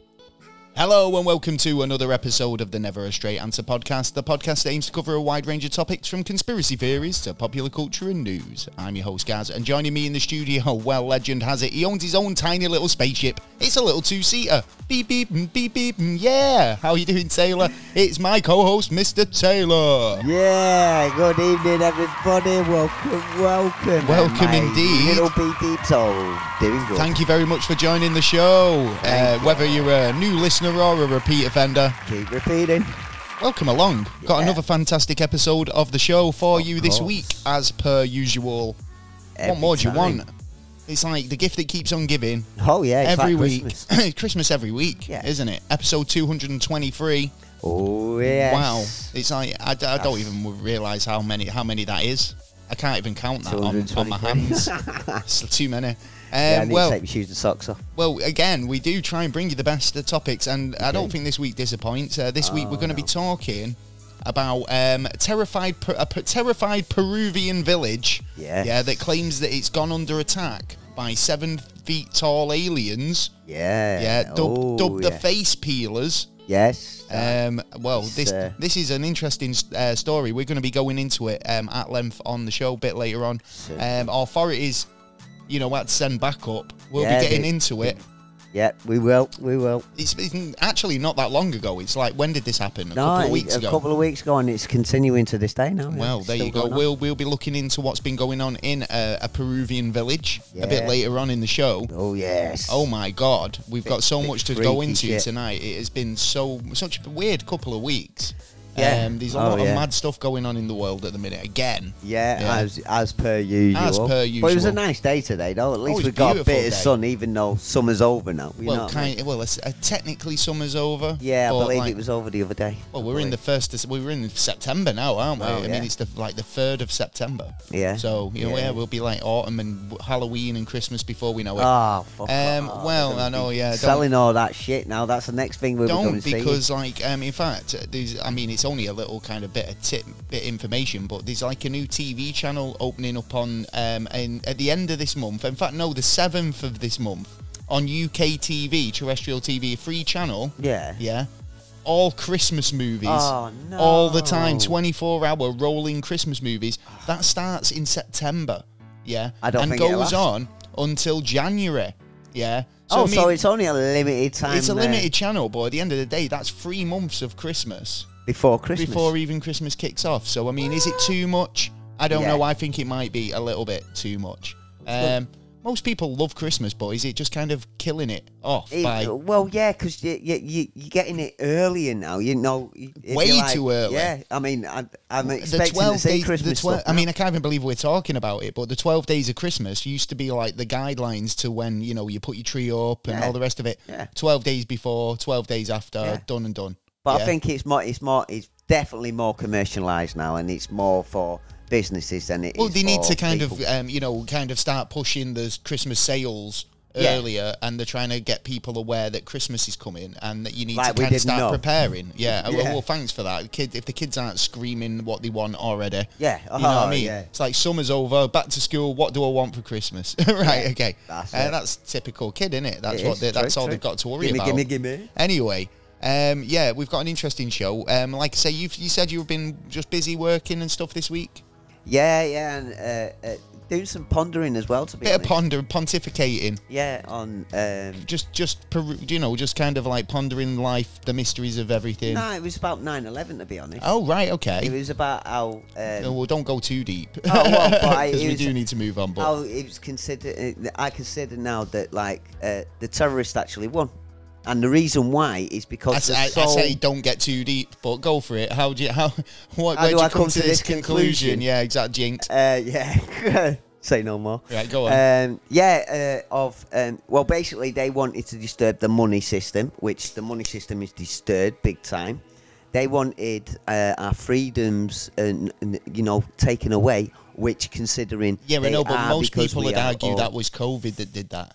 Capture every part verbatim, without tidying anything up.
Hello and welcome to another episode of the Never a Straight Answer podcast, the podcast that aims to cover a wide range of topics from conspiracy theories to popular culture and news. I'm your host Gaz, and joining me in the studio, well, legend has it, he owns his own tiny little spaceship. It's a little two-seater. Beep, beep, beep, beep, yeah. How you doing, Taylor? It's my co-host, Mister Taylor. Yeah, good evening, everybody. Welcome, welcome. Welcome my indeed. Little B D told. Doing good. Thank you very much for joining the show. Uh, whether you're a new listener or a repeat offender, keep repeating. Welcome along. Yeah. Got another fantastic episode of the show for Of you this course. week, as per usual. Every what more do you time. want? It's like the gift that keeps on giving. Oh, yeah, it's every like week. Christmas. Christmas every week, Yeah. isn't it? Episode two hundred twenty-three. Oh, yes. Wow. It's like, I, d- I don't even realise how many how many that is. I can't even count that on, on my hands. It's too many. Um, Yeah, I need well, to take my shoes and socks off. Well, again, we do try and bring you the best uh, topics, and I don't do. think this week disappoints. Uh, this week Oh, we're going to be no. talking about um, terrified, Per- a per- terrified Peruvian village. Yes. Yeah, that claims that it's gone under attack by seven feet tall aliens. Yeah. Yeah, dub, oh, dubbed yeah. the face peelers. Yes. Um, well, It's, this uh, this is an interesting uh, story. We're going to be going into it um, at length on the show a bit later on. Um, authorities, you know, had to send backup. We'll Yeah, be getting they- into it. Yeah, we will. We will. It's, it's actually not that long ago. It's like, when did this happen? A no, couple of it- weeks a ago. couple of weeks ago, and it's continuing to this day now. yeah. Well, It's there still you go. going on. We'll we'll be looking into what's been going on in a, a Peruvian village a bit Yeah. later on in the show. Oh, yes. Oh my God, we've got so bit much to go freaky into shit. tonight. It has been so such a weird couple of weeks. Yeah. Um, there's a Oh, lot yeah. of mad stuff going on in the world at the minute again. Yeah, Yeah. as as per usual. As per But it was a usual. nice day today, though. At least it's we got a beautiful bit of day. sun, even though summer's over now. You know Well, what I mean? kind well, it's, uh, technically summer's over. Yeah, I but, believe like, it was over the other day. Well, we're in the first. of- We were in September now, aren't we? Oh, I mean, yeah. it's the like the third of September. Yeah. So you know, Yeah. yeah, we'll be like autumn and Halloween and Christmas before we know it. Oh, fuck Um, off. well, We're gonna I know, be yeah, don't- Selling all that shit now. That's the next thing we're going Don't to see. because like um in fact there's I mean it's only a little kind of bit of tip bit information, but there's like a new T V channel opening up on um in at the end of this month. In fact, no, the seventh of this month on U K T V, terrestrial T V, a free channel. Yeah. Yeah. All Christmas movies. Oh, no. All the time, twenty-four hour rolling Christmas movies. That starts in September. Yeah. I don't and think it'll goes last. on until January. Yeah. oh, I so mean, it's only a limited time. it's a there limited channel, but at the end of the day, that's three months of Christmas before Christmas. before even Christmas kicks off. So, I mean, is it too much? I don't Yeah. know. I think it might be a little bit too much. Um, most people love Christmas, but is it just kind of killing it off It- by... well, yeah, because you, you, you, you're getting it earlier now. You know, if Way you're like- too early. Yeah, I mean, I, I'm The expecting to twelve see days. Christmas The twelve. stuff I mean, now. I can't even believe we're talking about it. But the twelve days of Christmas used to be like the guidelines to when you know you put your tree up and Yeah. all the rest of it. Yeah. Twelve days before, twelve days after, Yeah. done and done. But Yeah. I think it's more, it's more, it's definitely more commercialised now, and it's more for businesses than it is Well, they need for to kind people. of, um, you know, kind of start pushing the Christmas sales Yeah. earlier, and they're trying to get people aware that Christmas is coming and that you need Like to we kind of didn't start know. preparing. Yeah. Well, Yeah. well, thanks for that. The kid, if the kids aren't screaming what they want already, Yeah. you know what I Oh, mean? yeah. It's like summer's over, back to school. What do I want for Christmas? right. Yeah, Okay. that's uh, it. that's typical kid, isn't it? That's It what. is, They, that's true, all true. they've got to worry Gimme, about. gimme, gimme. Anyway. Um, yeah, we've got an interesting show. Um, like I say, you've you said you've been just busy working and stuff this week. Yeah, yeah, and uh, uh, doing some pondering as well, to be Bit of honest. ponder, pontificating. Yeah, on... Um, Just, just, peru- you know, just kind of like pondering life, the mysteries of everything. no, it was about nine eleven, to be honest. Oh, right, okay. It was about how... Um, Oh, well, don't go too deep. Oh, well, but I- Because it we was- do need to move on. But how it was considered... I consider now that, like, uh, the terrorists actually won. And the reason why is because I, they're I, so... I say don't get too deep, but go for it. How do you, how, what, How where do you I come to this conclusion? Yeah, exact jinx. Uh, yeah. Say no more. Right, go on. Um, yeah, uh, of um, well, basically they wanted to disturb the money system, which the money system is disturbed big time. They wanted uh, our freedoms, and you know, taken away. Which, considering yeah, I they know, but are most because people we would are argue all- that was COVID that did that.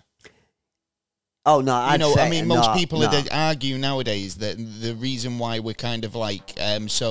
Oh no, I'd You know, say I mean, most no, people no. would argue nowadays that the reason why we're kind of like um, so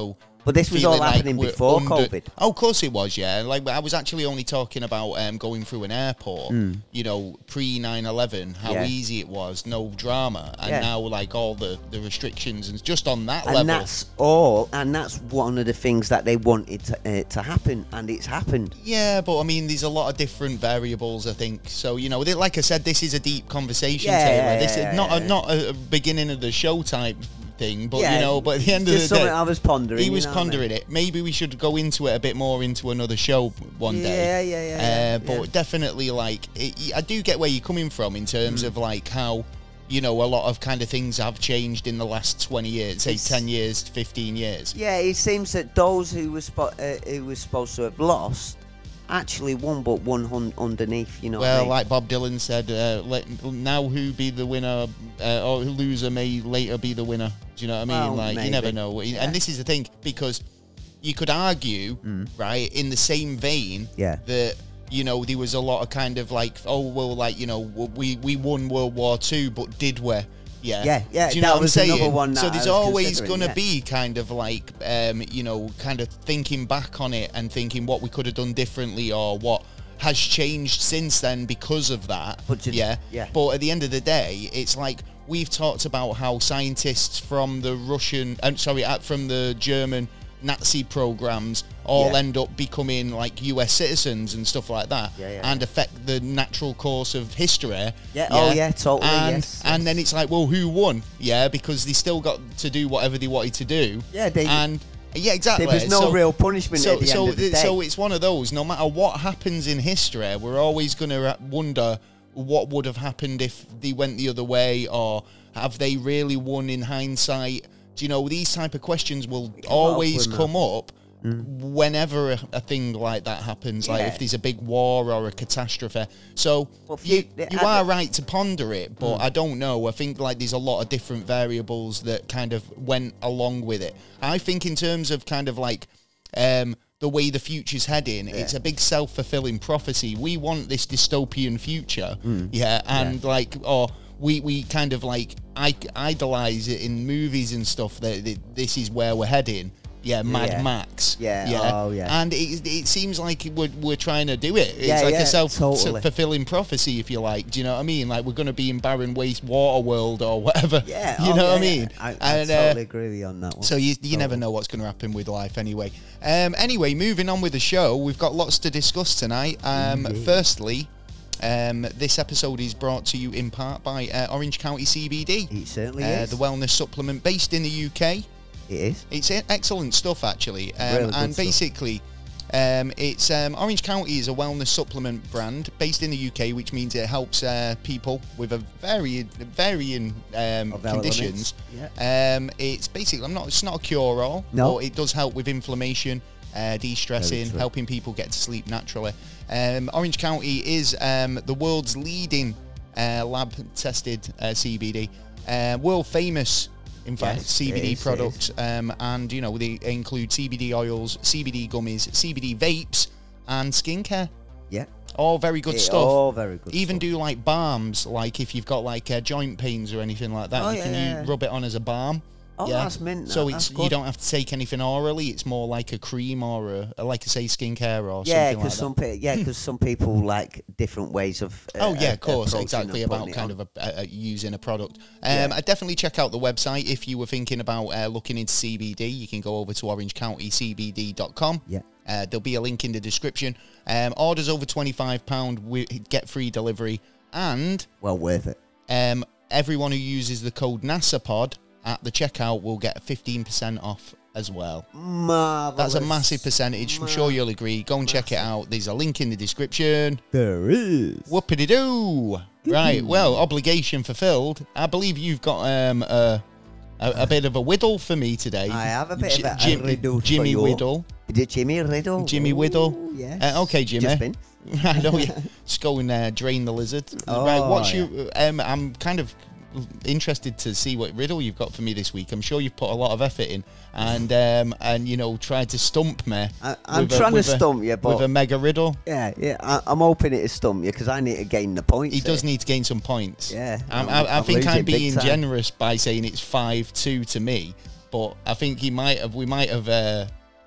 But this was feeling all happening like we're before under- COVID. Oh, of course it was, yeah. Like I was actually only talking about um, going through an airport, Mm. you know, pre nine eleven, how Yeah. easy it was, no drama, and Yeah. now like all the, the restrictions and just on that And level. that's all, and that's one of the things that they wanted to, uh, to happen, and it's happened. Yeah, but I mean, there's a lot of different variables, I think. So you know, th- like I said, this is a deep conversation, Yeah, Taylor. yeah, this yeah, is not yeah. a, not a beginning of the show type thing, but Yeah, you know, but at the end of just the day, something I was pondering. he was you know what I mean? pondering it. Maybe we should go into it a bit more into another show one day. Yeah, yeah, yeah, yeah, Uh, but yeah. definitely, like, it, I do get where you're coming from in terms Mm. of like how, you know, a lot of kind of things have changed in the last twenty years, say It's- ten years, fifteen years. Yeah, it seems that those who were spo- uh, who were supposed to have lost actually won, but won hun- underneath. You know. what I Well, mean? like Bob Dylan said, uh, let, now who be the winner uh, or loser may later be the winner. Do you know what I mean? Well, like, you maybe. never know. Yeah. And this is the thing, because you could argue, right, in the same vein, Yeah. that, you know, there was a lot of kind of like, oh, well, like, you know, we, we won World War Two, but did we? Yeah. Yeah, yeah, Do you know that what I'm was saying? another one so that there's I was always considering, going to yeah. be kind of like, um, you know, kind of thinking back on it and thinking what we could have done differently or what has changed since then because of that. But just- yeah. yeah. But at the end of the day, it's like we've talked about how scientists from the Russian, I'm sorry, uh, from the German Nazi programs all Yeah. end up becoming like U S citizens and stuff like that, Yeah, yeah, and affect the natural course of history. Yeah, oh, yeah, totally, And, yes, and yes. then it's like, well, who won? Yeah, because they still got to do whatever they wanted to do. Yeah, they- and yeah, exactly. There was no So- real punishment so, at the so, end of the day. so it's one of those. No matter what happens in history, we're always going to wonder what would have happened if they went the other way, or have they really won in hindsight? Do you know, these type of questions will always man. come up whenever a, a thing like that happens, like Yeah. if there's a big war or a catastrophe. So Well, if you, you- you I- are right to ponder it, but I don't know. I think like there's a lot of different variables that kind of went along with it. I think in terms of kind of like um, the way the future's heading, it's a big self-fulfilling prophecy. We want this dystopian future, yeah, and like, or we, we kind of like I, idolize it in movies and stuff that, that this is where we're heading. Yeah, Mad Yeah. Max. Yeah, yeah, oh, yeah. And it, it seems like we're, we're trying to do it. It's Yeah, like yeah, a self totally. fulfilling prophecy, if you like. Do you know what I mean? Like we're going to be in barren waste water world or whatever. Yeah, you oh, know yeah, what I yeah. mean? I, I And, uh, totally agree with you on that one. so you you never know what's going to happen with life anyway. Um, anyway, moving on with the show, we've got lots to discuss tonight. Um, Firstly, um, this episode is brought to you in part by uh, Orange County C B D, It certainly uh, is. the wellness supplement based in the U K. It is. It's e- excellent stuff, actually. Um, Really good and stuff. basically, um, it's um, Orange County is a wellness supplement brand based in the U K, which means it helps uh, people with a very varying um, Of conditions. elements, Um, it's basically, I'm not. It's not a cure-all, No. but it does help with inflammation, uh, de-stressing, Very true. helping people get to sleep naturally. Um, Orange County is um, the world's leading uh, lab-tested uh, C B D, uh, world famous. In fact, Yes, C B it D is, it products, um, and you know they include C B D oils, C B D gummies, C B D vapes, and skincare. Yeah. All very good Yeah, stuff. all very good Even stuff. do like balms, like if you've got like uh, joint pains or anything like that, Oh, you yeah, can yeah. use, rub it on as a balm. Oh, that's mint, So that, it's that's you good. don't have to take anything orally. It's more like a cream or a, a like I say, skincare or Yeah, something like because that. some pe- yeah, 'cause some people like different ways of. Uh, Oh yeah, uh, of course, approaching exactly and about putting it kind on. of a, a, using a product. Um, Yeah. I definitely check out the website if you were thinking about uh, looking into C B D. You can go over to orange county c b d dot com. Yeah. Uh, there'll be a link in the description. Um, orders over twenty-five pounds, we get free delivery, and Well worth it. um, everyone who uses the code NASAPOD at the checkout will get fifteen percent off as well. Marvelous. That's a massive percentage. I'm sure you'll agree. Go and check it out. There's a link in the description. There is. Whoopity-doo. Right, well, obligation fulfilled. I believe you've got um, a, a, a bit of a whittle for me today. I have a bit J- of a, Jim- a riddle for Jimmy you. Whittle. Is it Jimmy Riddle? Jimmy Ooh, Whittle. Yes. Uh, okay, Jimmy. Just been. I know you. Just go and uh, drain the lizard. Oh, right, what's yeah. you? Um, I'm kind of interested to see what riddle you've got for me this week. I'm sure you've put a lot of effort in, and um, and you know tried to stump me. I, I'm with a- trying to with a- stump you, but with a mega riddle. yeah, yeah. I, I'm hoping it to stump you because I need to gain the points. He does here. need to gain some points. Yeah, I'm, I'm- I, I I'm think I'm losing big being time. generous by saying it's five two to me, but I think he might have. We might have uh,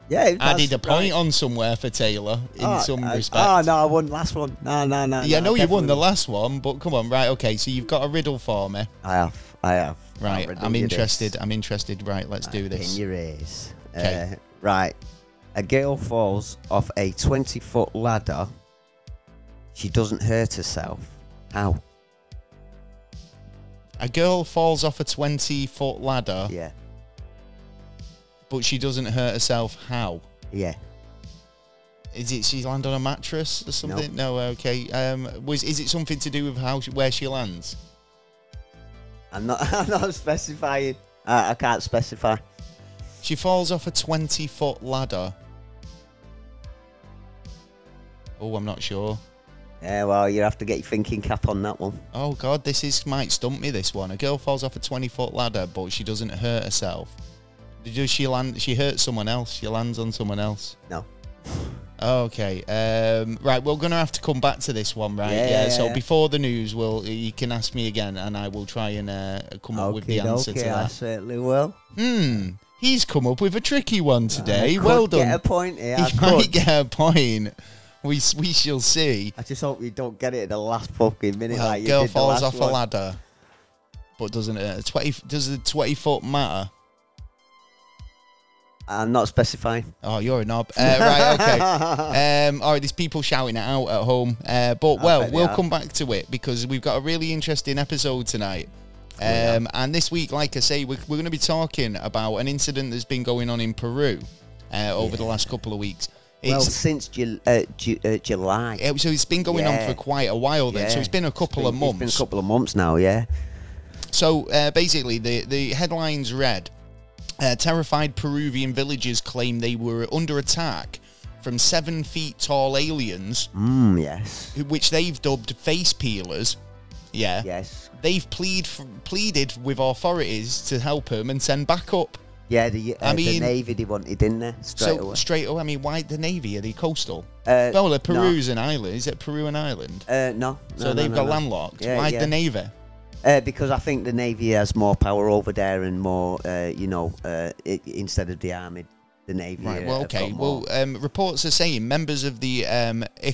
Yeah, added that's a point right. on somewhere for Taylor in Oh, some uh, respect. Oh, no, I won last one. No, no, no. Yeah, no, no, you won the definitely- last one, but come on, right? Okay, so you've got a riddle for me, I have. I have. right? I'll riddle I'm you interested. this. I'm interested. Right, let's do In this. your ears. 'Kay. Uh, right. A girl falls off a twenty-foot ladder. She doesn't hurt herself. How? A girl falls off a twenty-foot ladder, Yeah. but she doesn't hurt herself. How? Yeah. Is it she land on a mattress or something? No. Okay. Um, was is it something to do with how she, where she lands? I'm not. I'm not specifying. I, I can't specify. She falls off a twenty-foot ladder. Oh, I'm not sure. Yeah. Well, you have to get your thinking cap on that one. Oh God, this is might stump me. This one. A girl falls off a twenty-foot ladder, but she doesn't hurt herself. Does she land? She hurts someone else. She lands on someone else. No. Okay. Um, right. We're gonna have to come back to this one, right? Yeah, yeah, so yeah. before the news, we'll you can ask me again, and I will try and uh, come up with the Okay, answer okay, to I that. certainly will. Hmm. He's come up with a tricky one today. I could Well done. Get a point here. I He could. might get a point. We s- we shall see. I just hope you don't get it at the last fucking minute. Well, like you girl did the falls last off one. a ladder, but doesn't it? Twenty does the twenty foot matter? I'm not specifying. Oh, you're a knob. Uh, right, okay. Um, all right, there's people shouting it out at home. Uh, but, I well, bet they we'll are. come back to it because we've got a really interesting episode tonight. Um, yeah. And this week, like I say, we're, we're going to be talking about an incident that's been going on in Peru uh, over the last couple of weeks. It's, Well, since Ju- uh, Ju- uh, July. it- so it's been going Yeah. on for quite a while then. So Yeah. it's been a couple It's of been- months. It's been a couple of months now, yeah. So uh, basically, the, the headlines read, uh, terrified Peruvian villagers claim they were under attack from seven feet tall aliens, Mm, yes. who- which they've dubbed face peelers. Yeah. Yes. They've plead f- pleaded with authorities to help them and send backup. Yeah, the, uh, I mean- the Navy they wanted, didn't they? Straight so away. straight away, I mean, why the Navy? Are they coastal? Uh, well, uh, Peru's an island. Is it Peru an island? no. Uh, no. So no, they've no, got no, no. landlocked. Yeah, why yeah. the Navy? Uh, because I think the Navy has more power over there and more, uh, you know, uh, I instead of the Army, the Navy. Right. uh, Well, have okay. got more. Well, um, reports are saying members of the um, Ik-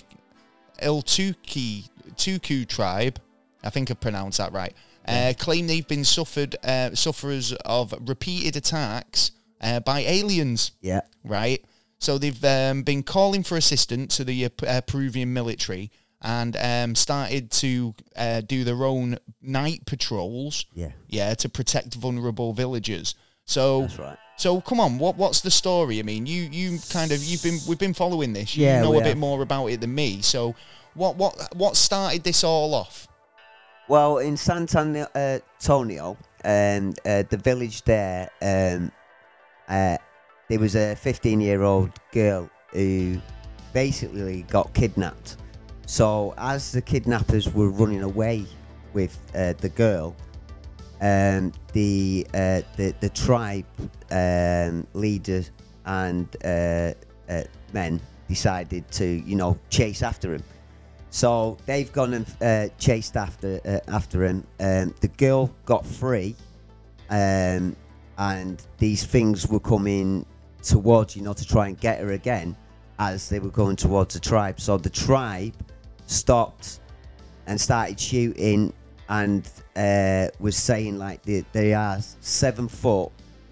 Iltuki Tuku tribe, I think I've pronounced that right, uh, claim they've been suffered uh, sufferers of repeated attacks uh, by aliens. Yeah. Right. So they've um, been calling for assistance to the uh, P- uh, Peruvian military and um, started to uh, do their own night patrols. Yeah. Yeah, to protect vulnerable villagers. So. That's right. So come on, what what's the story? I mean, you you kind of you've been we've been following this. You Yeah, know we a bit have. more about it than me. So what what what started this all off? Well, in San Antonio, um, uh, the village there, um, uh, there was a fifteen-year-old girl who basically got kidnapped. So as the kidnappers were running away with uh, the girl, um, the, uh, the the tribe um, leaders and uh, uh, men decided to, you know, chase after him. So they've gone and uh, chased after uh, after him. Um, the girl got free, um, and these things were coming towards, you know, to try and get her again as they were going towards the tribe. So the tribe stopped and started shooting and uh, was saying like they, they are seven foot,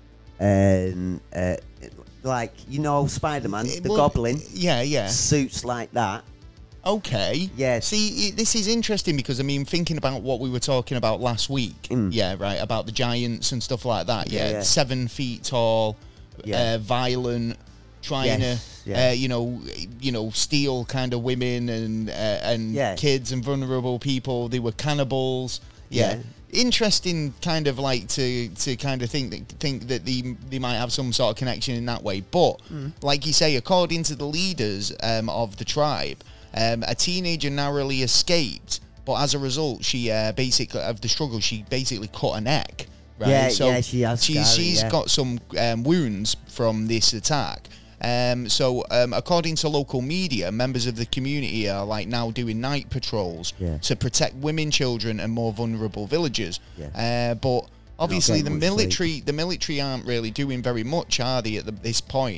um, uh, like, you know, Spider-Man, the Well, Goblin, Yeah, yeah. suits like that. Okay. Yes. See, i- this is interesting because I mean, thinking about what we were talking about last week. Mm. Yeah, right. About the giants and stuff like that. Yeah, Yeah, yeah. seven feet tall, Yeah. uh, violent, trying Yes, to, yeah. uh, you know, you know, steal kind of women and uh, and Yeah. kids and vulnerable people. They were cannibals. Yeah. Yeah. Interesting, kind of like to to kind of think that think that they they might have some sort of connection in that way. But Mm. like you say, according to the leaders um, of the tribe, um, a teenager narrowly escaped, but as a result, she uh, basically of the struggle, she basically cut her neck. Right? Yeah, so yeah, she has She's, scarring, she's yeah. got some um, wounds from this attack. Um, so, um, according to local media, members of the community are like now doing night patrols Yeah. to protect women, children, and more vulnerable villagers. Yeah. Uh, but obviously, the getting much military, the military aren't really doing very much, are they? At the, this point,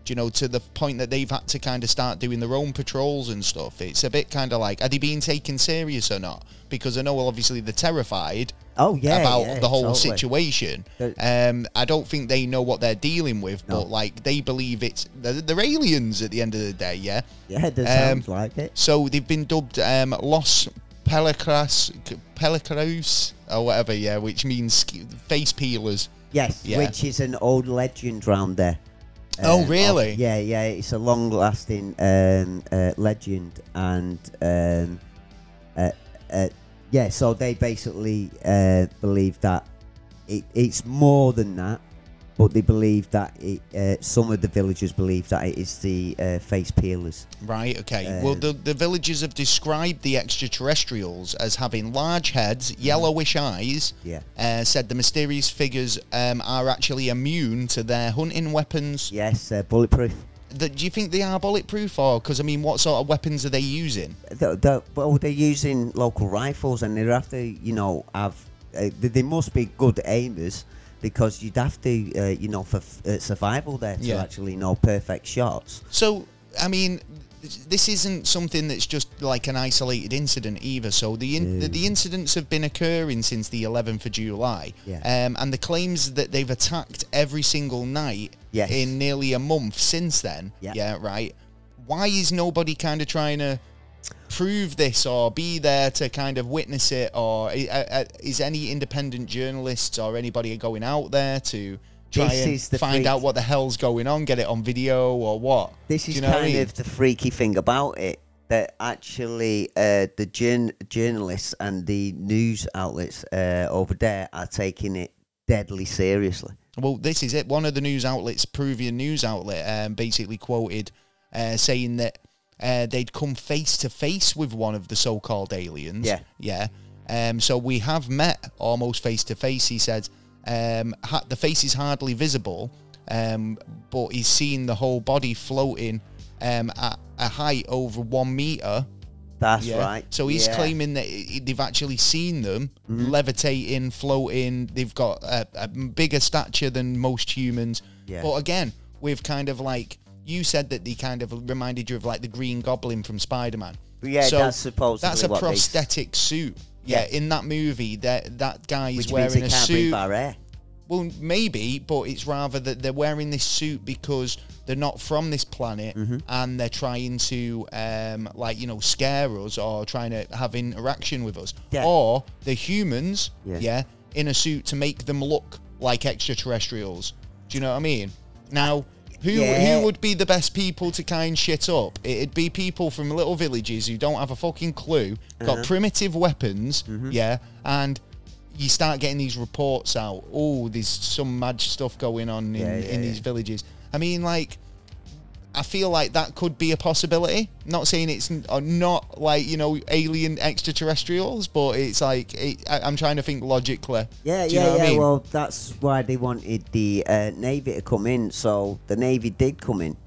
Do you know, to the point that they've had to kind of start doing their own patrols and stuff. It's a bit kind of like, are they being taken serious or not? Because I know, well, obviously they're terrified Oh yeah, about yeah, the whole totally. situation. The- Um, I don't think they know what they're dealing with, No. but like they believe it's they're, they're aliens at the end of the day. Yeah. Yeah, that Um, sounds like it. So they've been dubbed um, Los Pelicras, Pelicraus or whatever. Yeah, which means sk- face peelers. Yes, yeah. which is an old legend round there. Oh, Um, really? of- yeah, yeah. It's a long-lasting um, uh, legend, and um, uh, uh, yeah. So they basically uh, believe that it, it's more than that, but they believe that it. Uh, some of the villagers believe that it is the uh, face peelers. Right, okay. Uh, well, the, the villagers have described the extraterrestrials as having large heads, yellowish eyes, Yeah. uh, said the mysterious figures um, are actually immune to their hunting weapons. Yes, uh, bulletproof. The, do you think they are bulletproof? Or, because, I mean, what sort of weapons are they using? The, the, well, they're using local rifles, and they have to, you know, have. Uh, they, they must be good aimers, because you'd have to, uh, you know, for f- uh, survival there to Yeah. actually know perfect shots. So, I mean, this isn't something that's just like an isolated incident either. So the in, the, the incidents have been occurring since the eleventh of July, Yeah. um, and the claims that they've attacked every single night Yes. in nearly a month since then. Yeah. Yeah, right. Why is nobody kind of trying to prove this or be there to kind of witness it? Or i- uh, is any independent journalists or anybody going out there to try This and is the find freak- out what the hell's going on, get it on video or what? This Do is you know what I kind mean? of the freaky thing about it, that actually uh, the journ- journalists and the news outlets uh, over there are taking it deadly seriously. Well, this is it. One of the news outlets, Peruvian news outlet, um, basically quoted uh, saying that uh, they'd come face to face with one of the so-called aliens. Yeah. Yeah. Um, so we have met almost face to face, he said. Um, ha- the face is hardly visible, um, but he's seen the whole body floating um, at a height over one meter. That's Yeah. right. So he's Yeah. claiming that i- they've actually seen them levitating, floating. They've got a, a bigger stature than most humans. Yeah. But again, with kind of like, you said that they kind of reminded you of like the Green Goblin from Spider-Man. Yeah, so that's supposedly that's a what they- prosthetic suit. Yeah, Yeah. in that movie, that that guy is Which means wearing they a can't breathe suit. our air. Well, maybe, but it's rather that they're wearing this suit because they're not from this planet Mm-hmm. and they're trying to, um, like, you know, scare us or trying to have interaction with us. Yeah. Or they're humans, Yeah. yeah, in a suit to make them look like extraterrestrials. Do you know what I mean? Now, who Yeah. who would be the best people to kind shit up? It'd be people from little villages who don't have a fucking clue, got Uh-huh. primitive weapons, Mm-hmm. yeah, and you start getting these reports out. Oh, there's some mad stuff going on in, Yeah, yeah, in yeah. these villages. I mean, like, I feel like that could be a possibility. Not saying it's n- uh, not like, you know, alien extraterrestrials, but it's like it, I, I'm trying to think logically. Yeah, Do you yeah, know what yeah. I mean? Well, that's why they wanted the uh, Navy to come in. So the Navy did come in.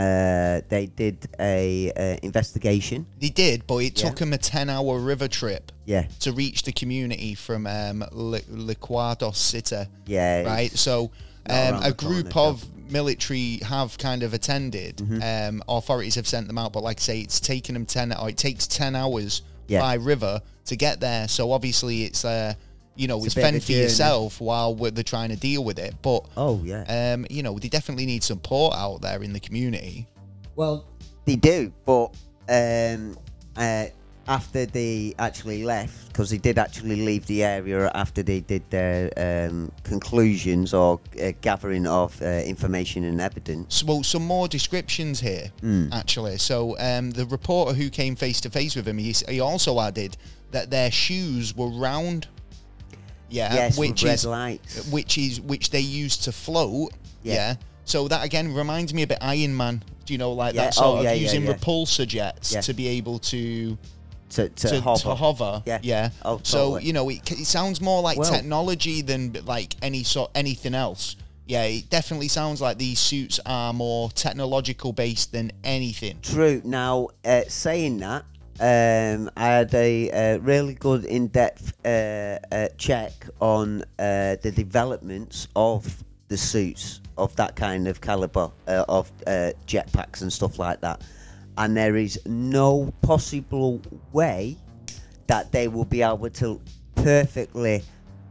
Uh, they did a uh, investigation. They did, but it Yeah. took them a ten-hour river trip Yeah, to reach the community from um, Li- Licuados City. yeah. Right, it's- so not um, around a the group corner, of military have kind of attended. Mm-hmm. Um, authorities have sent them out, but like I say, it's taken them ten. Or it takes ten hours Yeah. by river to get there. So obviously, it's uh, you know, It's a it's, bit of a fend for journey. yourself while we're, they're trying to deal with it. But Oh yeah. um, you know, they definitely need support out there in the community. Well, they do, but um, uh, after they actually left, because they did actually leave the area after they did their um, conclusions or uh, gathering of uh, information and evidence. So, well, some more descriptions here, Hmm. actually. So, um, the reporter who came face to face with him, he, he also added that their shoes were round. Yeah, yes, which with red is lights. which is which they use to float. Yeah. Yeah. So that again reminds me a bit Iron Man. Do you know, like Yeah, that sort oh, of yeah, yeah, using yeah. repulsor jets Yeah. to be able to To, to, to, hover. to hover. Yeah. Yeah. Oh, So totally. you know, it, it sounds more like Well- technology than like any sort anything else. Yeah, it definitely sounds like these suits are more technological based than anything. True. Now, uh, saying that, um, I had a uh, really good in-depth uh, uh, check on uh, the developments of the suits of that kind of caliber uh, of uh, jetpacks and stuff like that, and there is no possible way that they will be able to perfectly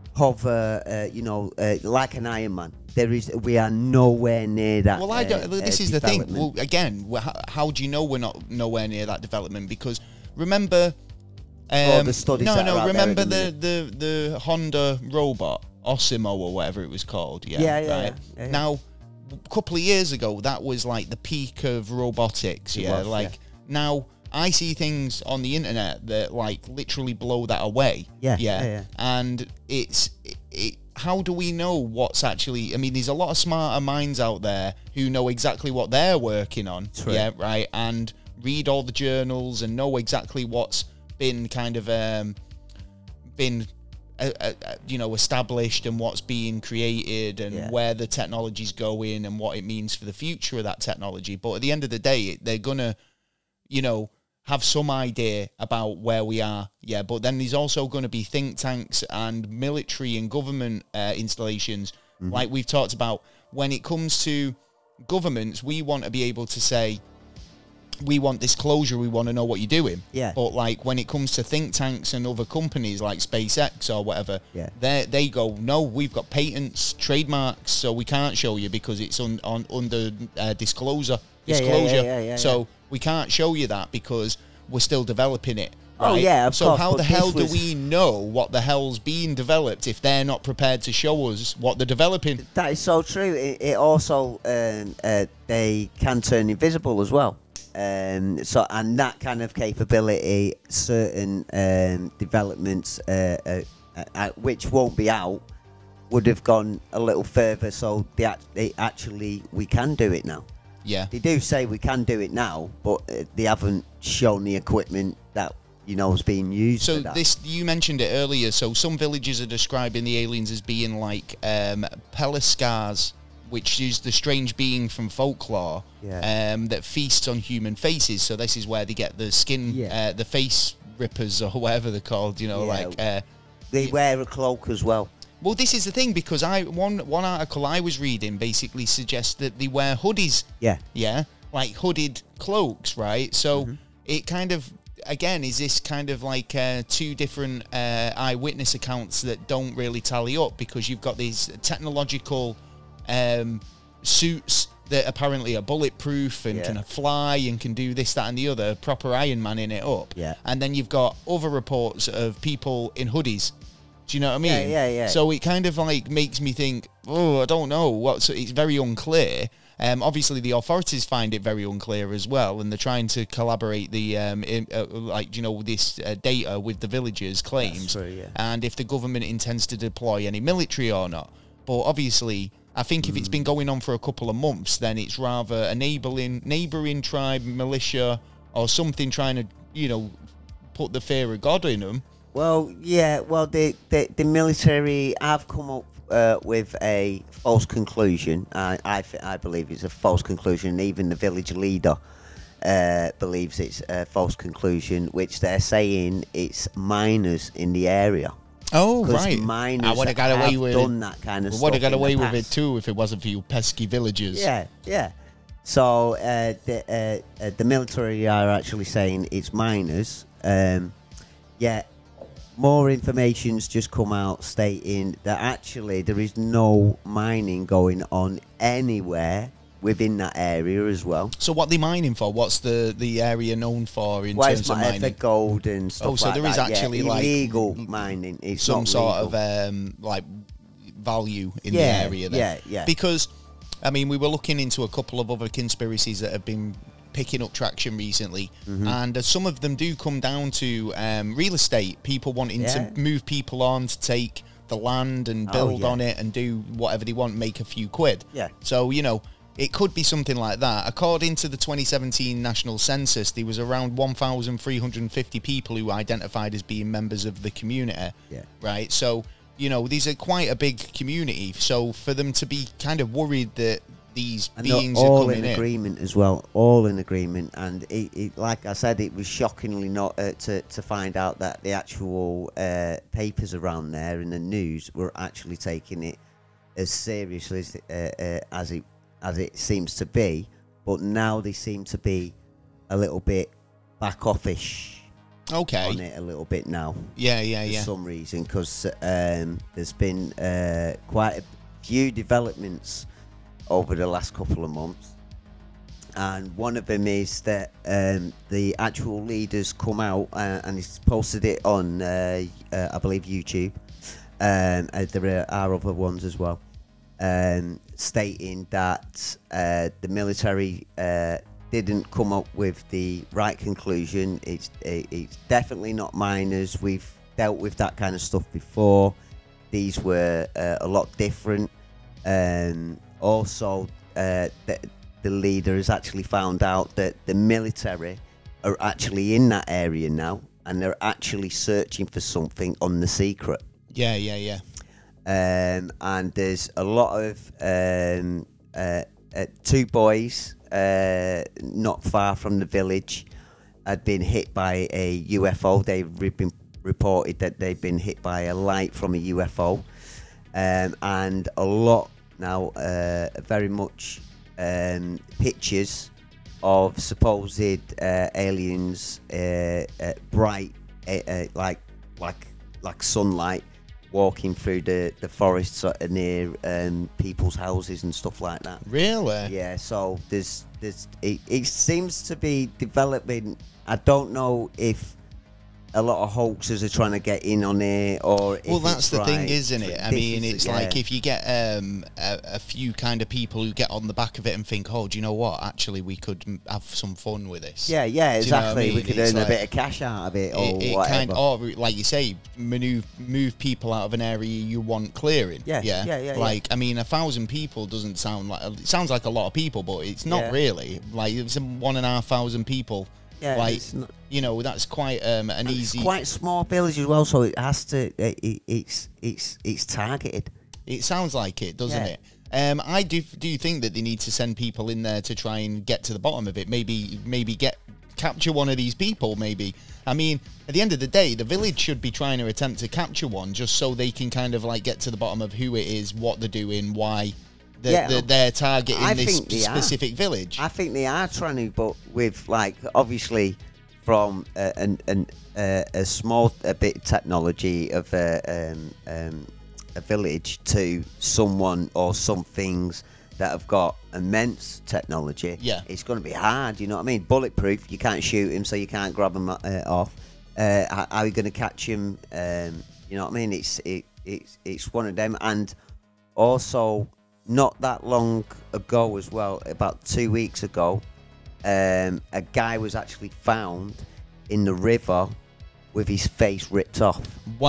hover, uh, you know, uh, like an Iron Man. There is, we are nowhere near that. Well, I don't. Uh, this uh, is the thing. development. Well, again, wh- how, how do you know we're not nowhere near that development? Because remember, um, All the studies no, that no. are out there Remember at the, the the the Honda robot Osimo or whatever it was called. Yeah, Yeah, yeah, right. yeah, yeah. Now, a couple of years ago, that was like the peak of robotics. It Yeah, was, like yeah. now. I see things on the internet that like literally blow that away. Yeah, yeah, yeah, yeah. And it's it, it. How do we know what's actually? I mean, there's a lot of smarter minds out there who know exactly what they're working on. True. Yeah, right. And read all the journals and know exactly what's been kind of um, been. Uh, uh, you know, established and what's being created and Yeah. where the technology's going and what it means for the future of that technology. But at the end of the day, they're gonna, you know, have some idea about where we are, yeah, but then there's also going to be think tanks and military and government uh, installations, Mm-hmm. like we've talked about. When it comes to governments, we want to be able to say, we want disclosure, we want to know what you're doing. Yeah. But like when it comes to think tanks and other companies like SpaceX or whatever, Yeah. they they go, no, we've got patents, trademarks, so we can't show you because it's un, on under uh, disclosure. Yeah, yeah, Disclosure. yeah, yeah, yeah, so yeah. we can't show you that because we're still developing it. Oh, right? yeah, of So course, how but the this hell do was- we know what the hell's being developed if they're not prepared to show us what they're developing? That is so true. It, it also um, uh, they can turn invisible as well. Um, so and that kind of capability, certain um, developments uh, uh, uh, which won't be out, would have gone a little further. So they, act- they actually we can do it now. Yeah. They do say we can do it now, but uh, they haven't shown the equipment that you know is being used. So for that. this, you mentioned it earlier. So some villages are describing the aliens as being like um, Pelascars, which is the strange being from folklore Yeah. um, that feasts on human faces. So this is where they get the skin, Yeah. uh, the face rippers or whatever they're called. You know, Yeah. like. Uh, They wear a cloak as well. well, this is the thing because I one one article I was reading basically suggests that they wear hoodies. Yeah. Yeah, like hooded cloaks, right? So Mm-hmm. it kind of, again, is this kind of like uh, two different uh, eyewitness accounts that don't really tally up because you've got these technological um, suits that apparently are bulletproof and Yeah. can fly and can do this, that, and the other, proper Iron Man in it up. Yeah. And then you've got other reports of people in hoodies. Do you know what I mean? Yeah, yeah, yeah. So it kind of like makes me think, oh, I don't know. What's it's very unclear. Um, obviously, the authorities find it very unclear as well, and they're trying to collaborate the um, in, uh, like you know this uh, data with the villagers' claims, true, yeah. and if the government intends to deploy any military or not. But obviously, I think if it's been going on for a couple of months, then it's rather a neighbouring neighbouring tribe militia or something trying to you know put the fear of God in them. Well, yeah. Well, the the, the military have come up uh, with a false conclusion. I I, th- I believe it's a false conclusion. Even the village leader uh, believes it's a false conclusion, which they're saying it's miners in the area. Oh, 'Cause right. miners I would have got away have with done that kind of Would stuff have got in the away with it past. too if it wasn't for you pesky villagers. Yeah, yeah. So uh, the uh, uh, the military are actually saying it's miners. Um, yeah, more information's just come out stating that actually there is no mining going on anywhere within that area as well. So what they mining for? What's the, the area known for in Well, terms it's of mi- uh, mining? for gold and stuff Oh, so like there is that, yeah. actually, like, illegal mining. It's Some not sort legal. of um, like value in Yeah, the area then. yeah, yeah. Because, I mean, we were looking into a couple of other conspiracies that have been picking up traction recently, Mm-hmm. and uh, some of them do come down to um, real estate, people wanting Yeah. to move people on to take the land and Oh, build yeah. on it and do whatever they want, make a few quid. Yeah. So, you know, it could be something like that. According to the twenty seventeen national census, there was around one thousand three hundred fifty people who identified as being members of the community. Yeah. Right? So, you know, these are quite a big community. So for them to be kind of worried that these And they're beings all are coming in in. agreement as well, all in agreement. And it, it, like I said, it was shockingly not uh, to to find out that the actual uh, papers around there in the news were actually taking it as seriously as, uh, uh, as it as it seems to be, but now they seem to be a little bit back offish Okay. on it a little bit now. Yeah, yeah, For yeah. some reason, because um, there's been uh, quite a few developments over the last couple of months, and one of them is that um, the actual leaders come out uh, and he's posted it on, uh, uh, I believe, YouTube. Um, uh, there are other ones as well, um, stating that uh, the military uh, didn't come up with the right conclusion. It's it, it's definitely not miners. We've dealt with that kind of stuff before. These were uh, a lot different. Um, also, uh, the, the leader has actually found out that the military are actually in that area now, and they're actually searching for something on the secret. Yeah, yeah, yeah. Um, and there's a lot of um, uh, uh, two boys uh, not far from the village had been hit by a U F O. They've been reported that they've been hit by a light from a U F O, um, and a lot now, uh, very much um, pictures of supposed uh, aliens, uh, uh, bright, uh, uh, like like like sunlight, walking through the, the forests near um, people's houses and stuff like that. Really? Yeah, so there's there's it, it seems to be developing. I don't know if a lot of hoaxers are trying to get in on it, or if Well, that's it's the right. thing, isn't it? I This mean, is- it's yeah. like if you get um, a, a few kind of people who get on the back of it and think, oh, do you know what? Actually, we could m- have some fun with this. Yeah, yeah, Do you know what I exactly. We mean? could It's earn like- a bit of cash out of it, or It, it whatever. kind or like you say, move move people out of an area you want clearing. Yeah, yeah, yeah, yeah, yeah. Like I mean, a thousand people doesn't sound like it sounds like a lot of people, but it's not Yeah. really. Like it's one and a half thousand people. Yeah, like it's not- you know, that's quite um, an it's easy. quite small village as well, so it has to. It, it, it's it's it's targeted. It sounds like it, doesn't Yeah. it? Um, I do do think that they need to send people in there to try and get to the bottom of it. Maybe maybe get capture one of these people. Maybe I mean, at the end of the day, the village should be trying to attempt to capture one, just so they can kind of like get to the bottom of who it is, what they're doing, why they're, Yeah, they're, they're targeting I this think they are. specific village. I think they are trying to, but with like obviously from uh, an, an, uh, a small a bit of technology of a, um, um, a village to someone or some things that have got immense technology. Yeah. It's going to be hard. You know what I mean? Bulletproof. You can't shoot him, so you can't grab him uh, off. Uh, how, how are you going to catch him? Um, you know what I mean? It's it, it's it's one of them, and also. Not that long ago as well, about two weeks ago, um, a guy was actually found in the river with his face ripped off.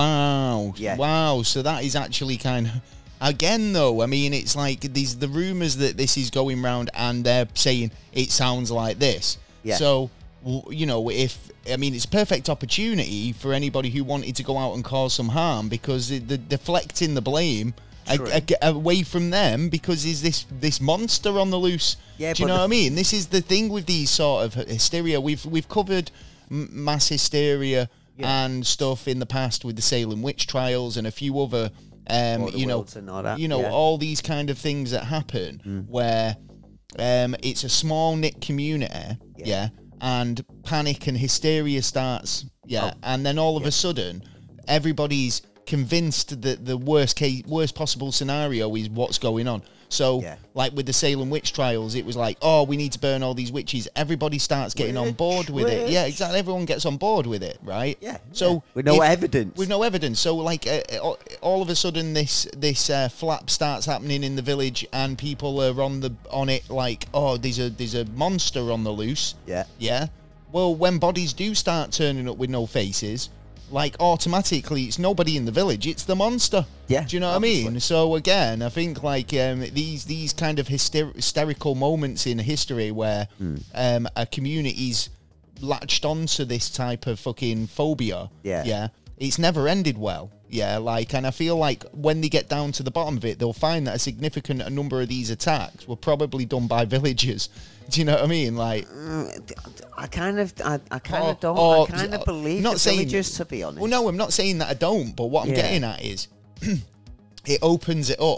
Wow. Yeah. Wow. So that is actually kind of again though. I mean, it's like these the rumors that this is going round and they're saying it sounds like this. Yeah. So w- you know, if I mean, it's a perfect opportunity for anybody who wanted to go out and cause some harm because it, the deflecting the blame. A, True. a, away from them because is this this monster on the loose? Yeah, do you but know the what I mean? This is the thing with these sort of hysteria. We've we've covered m- mass hysteria Yeah. and stuff in the past with the Salem witch trials and a few other, um, Or the you know, Wilton or that, you know, yeah. all these kind of things that happen where um, it's a small knit community, yeah. Yeah. and panic and hysteria starts, yeah, Oh, and then all of yeah. a sudden everybody's convinced that the worst case, worst possible scenario is what's going on. So, Yeah. like with the Salem witch trials, it was like, oh, we need to burn all these witches. Everybody starts getting on Witch, board with it. witch. Yeah, exactly. Everyone gets on board with it, right? Yeah. So yeah. with no if- evidence. with no evidence. So, like, uh, uh, all of a sudden, this this uh, flap starts happening in the village, and people are on the on it like, oh, there's a there's a monster on the loose. Yeah. Yeah. Well, when bodies do start turning up with no faces, like automatically it's nobody in the village, it's the monster. Yeah, Do you know what I obviously. mean? So again, I think like um, these these kind of hyster- hysterical moments in history where Hmm. um, a community's latched onto this type of fucking phobia. Yeah. Yeah. It's never ended well. Yeah, like, and I feel like when they get down to the bottom of it, they'll find that a significant number of these attacks were probably done by villagers. Do you know what I mean? Like, Mm, I kind of, I, I kind Or- of don't. or- I kind or- of believe not the saying- villagers, to be honest. well, no, I'm not saying that I don't, but what I'm Yeah. getting at is it opens it up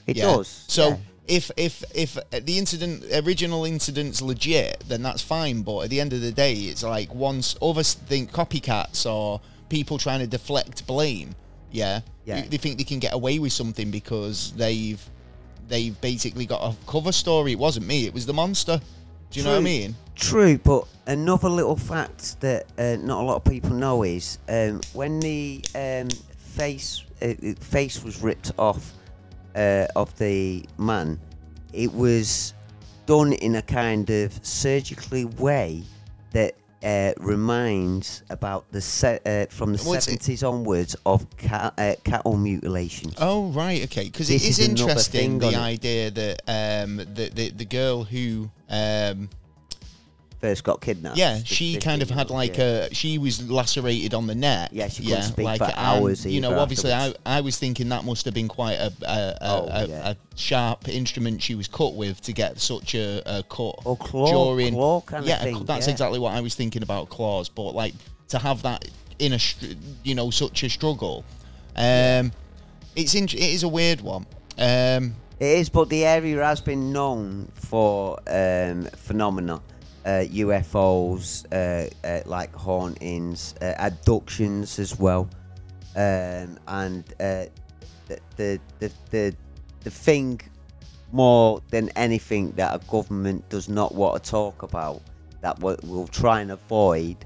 It yeah? does. So yeah. if if if the incident original incident's legit, then that's fine. But at the end of the day, it's like once others think copycats or people trying to deflect blame, yeah, Yeah. they think they can get away with something because they've they've basically got a cover story. It wasn't me; it was the monster. Do you know what I mean? True, but another little fact that uh, not a lot of people know is um, when the um, face uh, face was ripped off uh, of the man, it was done in a kind of surgically way that uh, reminds about the se- uh, from the What's it? seventies onwards of cat, uh, cattle mutilation. Oh right, okay. Because it This is is another interesting thing the on it. idea that um, the, the the girl who um, First got kidnapped. yeah, the she kind of had fifteen-year-old, like yeah. a she was lacerated on the neck. Yeah, she couldn't speak like, for and, hours You know, either obviously, I, afterwards. I was thinking that must have been quite a a, a, Oh, a, yeah. a sharp instrument she was cut with to get such a, a cut. Or claw- during, claw kind of yeah, thing, that's yeah. exactly what I was thinking about claws. But like to have that in a str- you know such a struggle, um, it's in, it is a weird one. Um, It is, but the area has been known for um, phenomena, uh, U F Os, uh, uh, like hauntings, uh, abductions as well, um, and uh, the, the the the the thing more than anything that a government does not want to talk about, that we- we'll try and avoid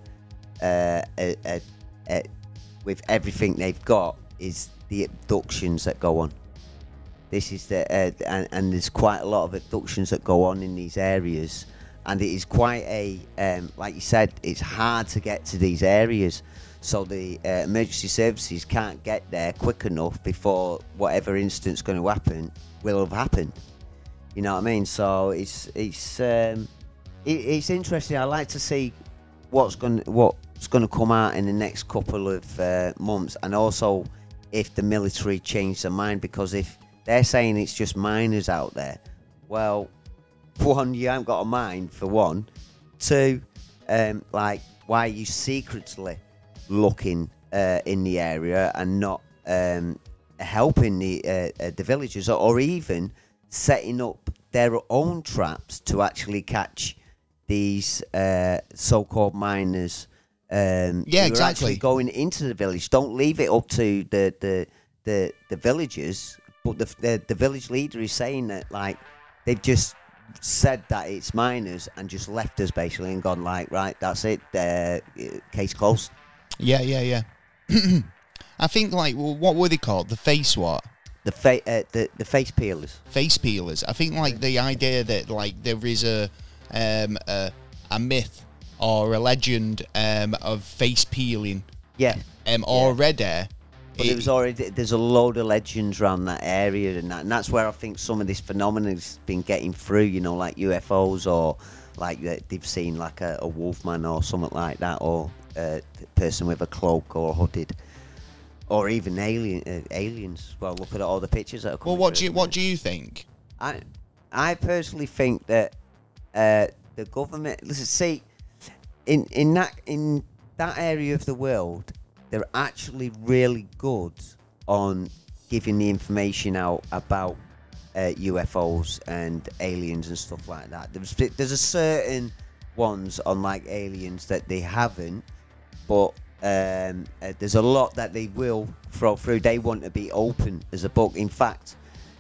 uh, uh, uh, uh, with everything they've got, is the abductions that go on. This is the uh, and, and there's quite a lot of abductions that go on in these areas, and it is quite a um, like you said, it's hard to get to these areas, so the uh, emergency services can't get there quick enough before whatever incident's going to happen will have happened. You know what I mean? So it's it's um, it, it's interesting. I like to see what's going what's going to come out in the next couple of uh, months, and also if the military change their mind, because if they're saying it's just miners out there, well, one, you haven't got a mind for one. Two, um, like, why are you secretly looking uh, in the area and not um, helping the uh, uh, the villagers, or, or even setting up their own traps to actually catch these uh, so-called miners? Um, Yeah, who are exactly. actually going into the village. Don't leave it up to the the the, the villagers. But the, the the village leader is saying that, like, they've just said that it's miners and just left us basically and gone like, right, that's it, uh, case closed. yeah, yeah, yeah. I think like well, what were they called? The face what? The fa- uh, the the face peelers. Face peelers. I think like the idea that like there is a um a, a myth or a legend um of face peeling Yeah. um already. But it was already, there's a load of legends around that area, and that, and that's where I think some of this phenomenon has been getting through. You know, like U F Os, or like uh, they've seen like a, a wolfman or something like that, or a person with a cloak or hooded, or even alien uh, aliens. Well, look at all the pictures that are Well, coming. what through do you at the what minute. do you think? I I personally think that uh, the government. Listen, see, in in that in that area of the world, they're actually really good on giving the information out about uh, U F Os and aliens and stuff like that. There's there's a certain ones on like aliens that they haven't, but um, uh, there's a lot that they will throw through. They want to be open as a book. In fact,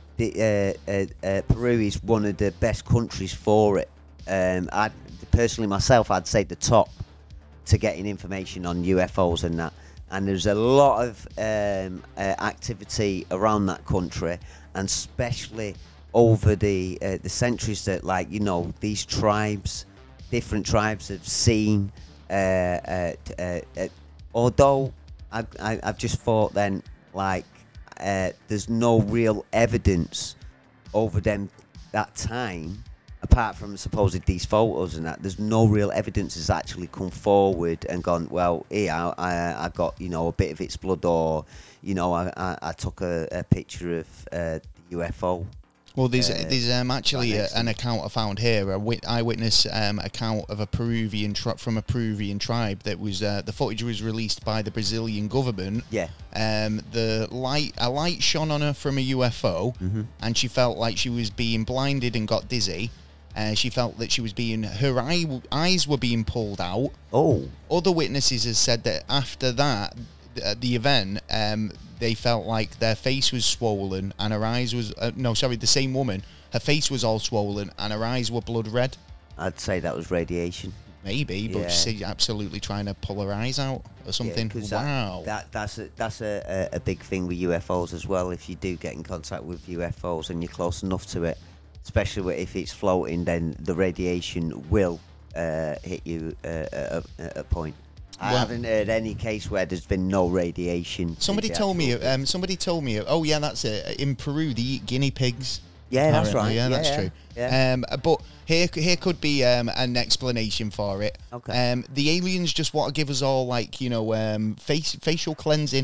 the, uh, uh, uh, Peru is one of the best countries for it. Um, I personally myself, I'd say the top to getting information on U F Os and that. And there's a lot of um, uh, activity around that country, and especially over the uh, the centuries that, like, you know, these tribes, different tribes have seen. Uh, uh, t- uh, uh, although I, I, I've just thought then, like, uh, there's no real evidence over them that time, apart from supposed these photos and that. There's no real evidence has actually come forward and gone, well, here I, I, I got, you know, a bit of its blood, or, you know, I, I, I took a, a picture of uh, the U F O. Well, there's Uh, there's um, actually a, next an account I found here, a wit- eyewitness um, account of a Peruvian tri- from a Peruvian tribe that was uh, the footage was released by the Brazilian government. Yeah. Um, the light a light shone on her from a U F O, Mm-hmm. and she felt like she was being blinded and got dizzy. Uh, she felt that she was being her eye, eyes were being pulled out. Oh. Other witnesses have said that after that, at the event, um, they felt like their face was swollen and her eyes was uh, no, sorry, the same woman. Her face was all swollen and her eyes were blood red. I'd say that was radiation. Maybe, but Yeah. she's absolutely trying to pull her eyes out or something. Yeah, 'cause Wow. That, that that's a that's a, a, a big thing with U F Os as well. If you do get in contact with U F Os and you're close enough to it, especially if it's floating, then the radiation will uh, hit you uh, at, a, at a point. I Well- haven't heard any case where there's been no radiation. Somebody in the told me. actual- Um, somebody told me. Oh yeah, that's it. In Peru, they eat guinea pigs. Yeah, that's apparently. right. Yeah, Yeah, that's yeah, true. yeah. Um, but here, here could be um, an explanation for it. Okay. Um, the aliens just want to give us all like you know um, face facial cleansing,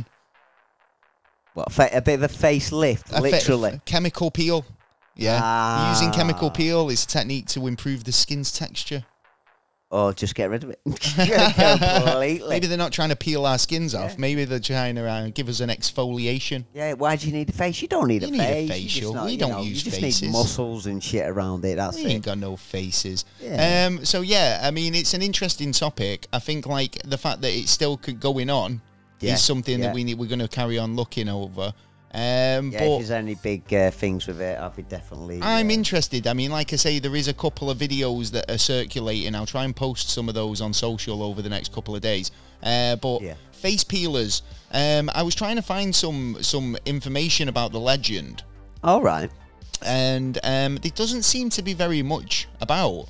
What, fa- a bit of a facelift, A fa- literally. chemical peel. Yeah, Ah. using chemical peel is a technique to improve the skin's texture. Or just get rid of it completely. Maybe they're not trying to peel our skins off. Yeah. Maybe they're trying to uh, give us an exfoliation. Yeah, why do you need a face? You don't need You a need a face. You facial. just not- We you don't know, use you just faces. need muscles and shit around it. That's We it. ain't got no faces. Yeah. Um. So yeah, I mean, it's an interesting topic. I think like the fact that it's still c- going on Yeah, is something yeah. that we need. We're going to carry on looking over. Um. Yeah, if but there's any big uh, things with it, I'll be definitely. I'm uh, interested. I mean, like I say, there is a couple of videos that are circulating. I'll try and post some of those on social over the next couple of days. Uh, but Yeah. face peelers. Um, I was trying to find some some information about the legend, All right. and um, there doesn't seem to be very much about.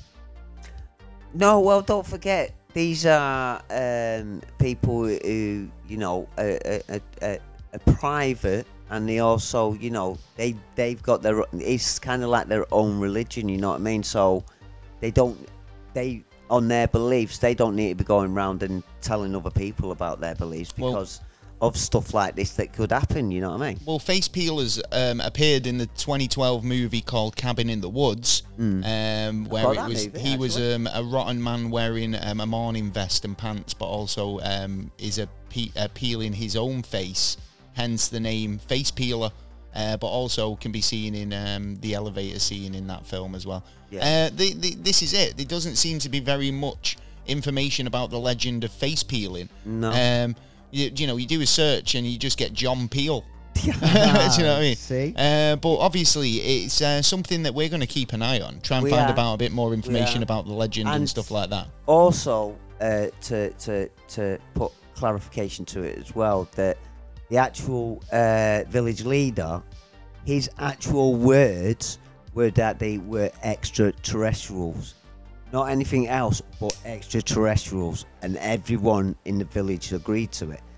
No, well, don't forget these are um, people who you know are, are, are, are private, and they also you know they they've got their. It's kind of like their own religion. You know what I mean? So they don't they on their beliefs. They don't need to be going around and telling other people about their beliefs Well- because of stuff like this that could happen. You know what I mean? Well, face peelers um, appeared in the twenty twelve movie called Cabin in the Woods, um, where got it that was movie, he was actually. um, a rotten man wearing um, a morning vest and pants, but also um, is a pe- uh, peeling his own face, hence the name Face Peeler. Uh, but also can be seen in um, the elevator scene in that film as well. Yeah. Uh, the, the, this is it. There doesn't seem to be very much information about the legend of face peeling. No. Um, you, you know, you do a search and you just get John Peel. Do you know what I mean? See? Uh, but obviously, it's uh, something that we're going to keep an eye on. Try and We find are. about a bit more information are. about the legend and, And- stuff like that. Also, uh, to to to put clarification to it as well, that the actual uh, village leader, his actual words were that they were extraterrestrials, not anything else but extraterrestrials, and everyone in the village agreed to it.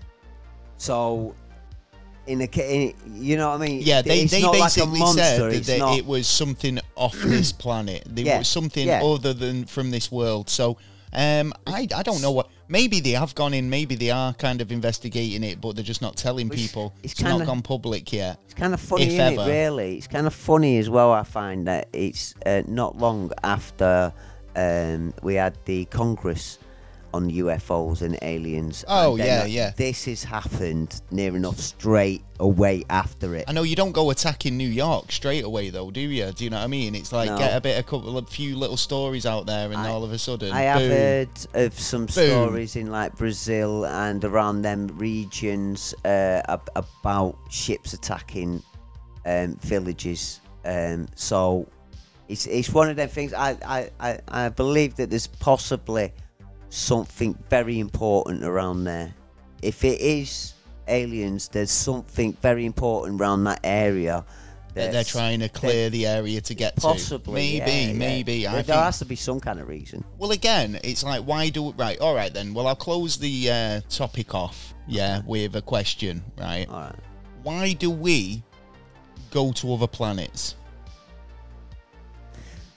So, in a ca- in, you know what I mean? Yeah, they, It's they not like a basically monster, said that it's they- not- it was something off this planet. There Yeah, was something yeah. other than from this world. So, um, I, I don't know what. Maybe they have gone in. Maybe they are kind of investigating it, but they're just not telling It's- people. it's It's, not kinda- gone public yet. It's kind of funny, If isn't it, ever. really? It's kind of funny as well, I find, that it's uh, not long after um, we had the Congress on U F Os and aliens. Oh, and then yeah, uh, yeah. This has happened near enough straight away after it. I know you don't go attacking New York straight away, though, do you? Do you know what I mean? It's like No. get a bit, a couple of few little stories out there, and I- all of a sudden, I have boom. heard of some stories in like Brazil and around them regions uh, ab- about ships attacking um, villages. Um, so it's it's one of them things. I, I, I, I believe that there's possibly something very important around there. If it is aliens, there's something very important around that area. that they're that's- trying to clear the area to get Possibly, to. Maybe, yeah, yeah. maybe. There, I there think. has to be some kind of reason. Well, again, it's like, why do right? All right, then. Well, I'll close the uh, topic off. Yeah, with a question. Right. All right. Why do we go to other planets?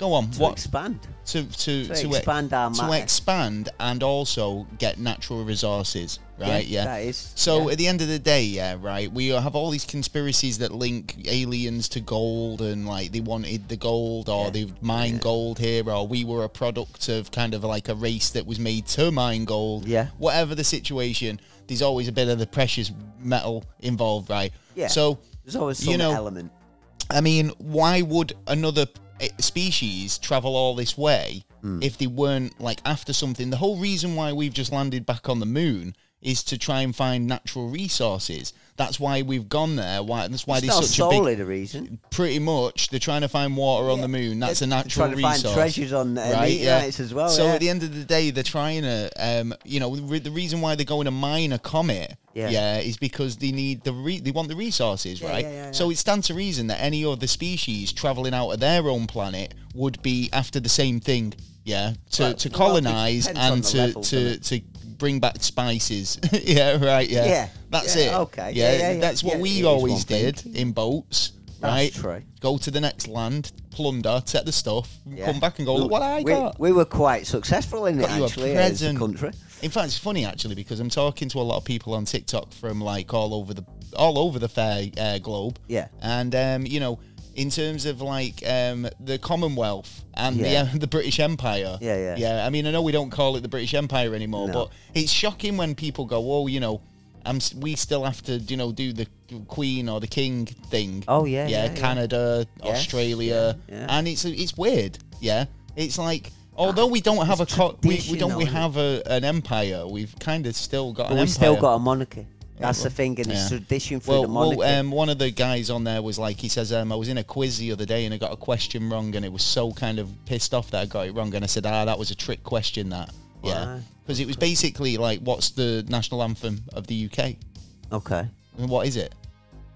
Go on. To what expand. To to To to, expand e- our to matter. expand and also get natural resources, right? Yeah, Yeah. that is- So yeah. at the end of the day, yeah, right. We have all these conspiracies that link aliens to gold, and like they wanted the gold, or Yeah. they mined Yeah. gold here, or we were a product of kind of like a race that was made to mine gold. Yeah. Whatever the situation, there's always a bit of the precious metal involved, right? Yeah. So There's always some you know, element. I mean, why would another eh, species travel all this way Hmm. if they weren't like after something? The whole reason why we've just landed back on the moon is to try and find natural resources. That's why we've gone there. Why? That's why It's there's not such a solely big. the reason. Pretty much, they're trying to find water on Yeah. the moon. That's They're- a they're natural trying to find resource. treasures on, uh, meteorites as well, So yeah. at the end of the day, they're trying to, um, you know, re- the reason why they're going to mine a comet, Yeah. yeah, is because they need the re- they want the resources, Yeah, right? yeah, yeah, So yeah. it stands to reason that any other species traveling out of their own planet would be after the same thing, yeah, to Well, to well, it colonize depends on and the to level, to doesn't to bring back spices. Yeah, right. Yeah, Yeah, that's yeah, it. okay. Yeah, Yeah, yeah, yeah. that's what Yeah, it we is always one thing. did in boats. That's Right, true. go to the next land, plunder, take the stuff, Yeah. come back and go, look what I we, got. We were quite successful in it, Got you a actually, as a present. country. In fact, it's funny actually because I'm talking to a lot of people on TikTok from like all over the all over the fair uh, globe. Yeah. And um, you know, in terms of like um, the Commonwealth and Yeah. the uh, the British Empire. Yeah, yeah. Yeah. I mean, I know we don't call it the British Empire anymore, No. but it's shocking when people go, "Oh, you know, I'm s- we still have to, you know, do the Queen or the King thing." Oh, yeah, yeah. yeah, yeah. Canada, Yes, Australia, yeah, yeah. and it's it's weird. Yeah, it's like. Although we don't have a It's co- we, we don't we traditional, have a, an empire, we've kind of still got But an we empire. still got a monarchy. That's well, the thing, and it's yeah. tradition through Well, the monarchy. well um, one of the guys on there was like, he says, um, I was in a quiz the other day and I got a question wrong, and it was so kind of pissed off that I got it wrong, and I said, ah, that was a trick question, that. Yeah. Why? Because it was basically like, what's the national anthem of the U K? Okay. And what is it?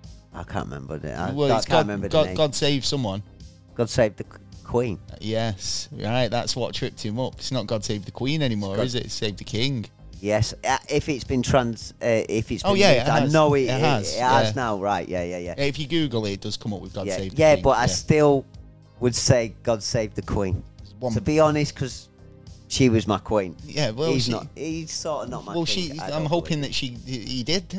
I can't remember the. I, Well, I it's can't God, remember the God, name. God Save Someone. God save the Q- Queen. Yes, right. That's what tripped him up. It's not God Save the Queen anymore, God- is it? It's Save the King. Yes, uh, if it's been trans, uh, if it's been Oh, yeah, moved, it I has. know it, It it has, It has yeah. now, right? Yeah, yeah, yeah. If you Google it, it does come up with God yeah, Save the yeah King. but I still would say God save the Queen. One- To be honest, because she was my queen. Yeah, well, he's she, not. He's sort of not my. well, king, she. I I'm don't hoping believe. that she, he did.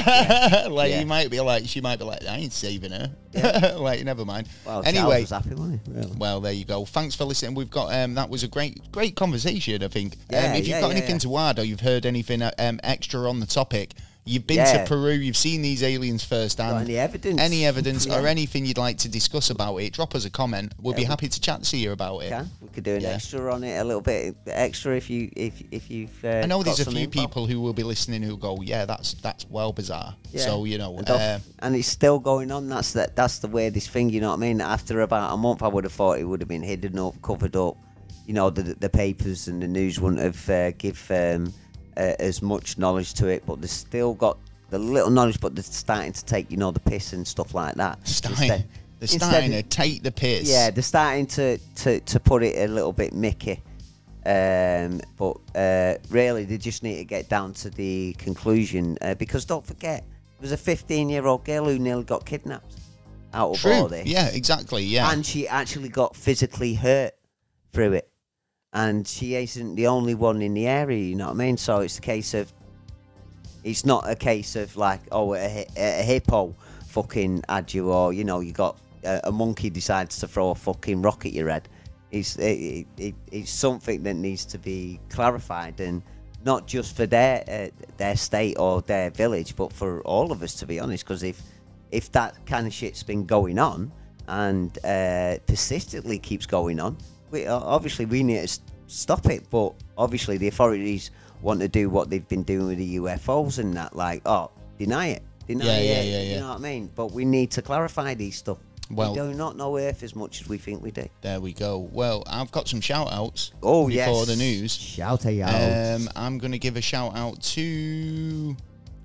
like Yeah. he might be like, she might be like, I ain't saving her. like, never mind. Well, Charles anyway, was happy, wasn't he? Really? well, there you go. Thanks for listening. We've got um, that was a great, great conversation. I think. Yeah, um, if you've yeah, got yeah, anything yeah. to add, or you've heard anything uh, um, extra on the topic, you've been Yeah. to Peru, you've seen these aliens firsthand. Got any evidence? Any evidence Yeah. or anything you'd like to discuss about it? Drop us a comment. We'll Yeah, be we- happy to chat to you about it. Can. We could do an Yeah. extra on it, a little bit extra if you if if you've. Uh, I know got there's a some few info. people who will be listening who go, yeah, that's that's well bizarre. Yeah. So you know, And, uh, off- and it's still going on. That's the, that's the weirdest thing, you know what I mean? After about a month, I would have thought it would have been hidden up, covered up. You know, the the papers and the news wouldn't have uh, give um, uh, as much knowledge to it, but they've still got the little knowledge, but they're starting to take, you know, the piss and stuff like that. starting, Instead- they're instead starting of- to take the piss. Yeah, they're starting to, to, to put it a little bit Mickey. Um, but uh, really, they just need to get down to the conclusion. Uh, because don't forget, there was a fifteen-year-old girl who nearly got kidnapped out of all True. this. Yeah, exactly. Yeah. And she actually got physically hurt through it. And she isn't the only one in the area, you know what I mean? So it's a case of, it's not a case of like, oh, a, hi- a hippo fucking had you, or, you know, you got a, a monkey decides to throw a fucking rock at your head. It's, it, it, it's something that needs to be clarified, and not just for their uh, their state or their village, but for all of us, to be honest. Because if if that kind of shit's been going on and uh, persistently keeps going on, we obviously we need to s- stop it. But obviously the authorities want to do what they've been doing with the U F Os and that, like, oh, deny it, deny Yeah, it. yeah, yeah, yeah. You know what I mean? But we need to clarify these stuff. Well- we do not know Earth as much as we think we do. There we go. Well, I've got some shout outs Oh, before yes. the news. Shout out. Um, I'm going to give a shout out to.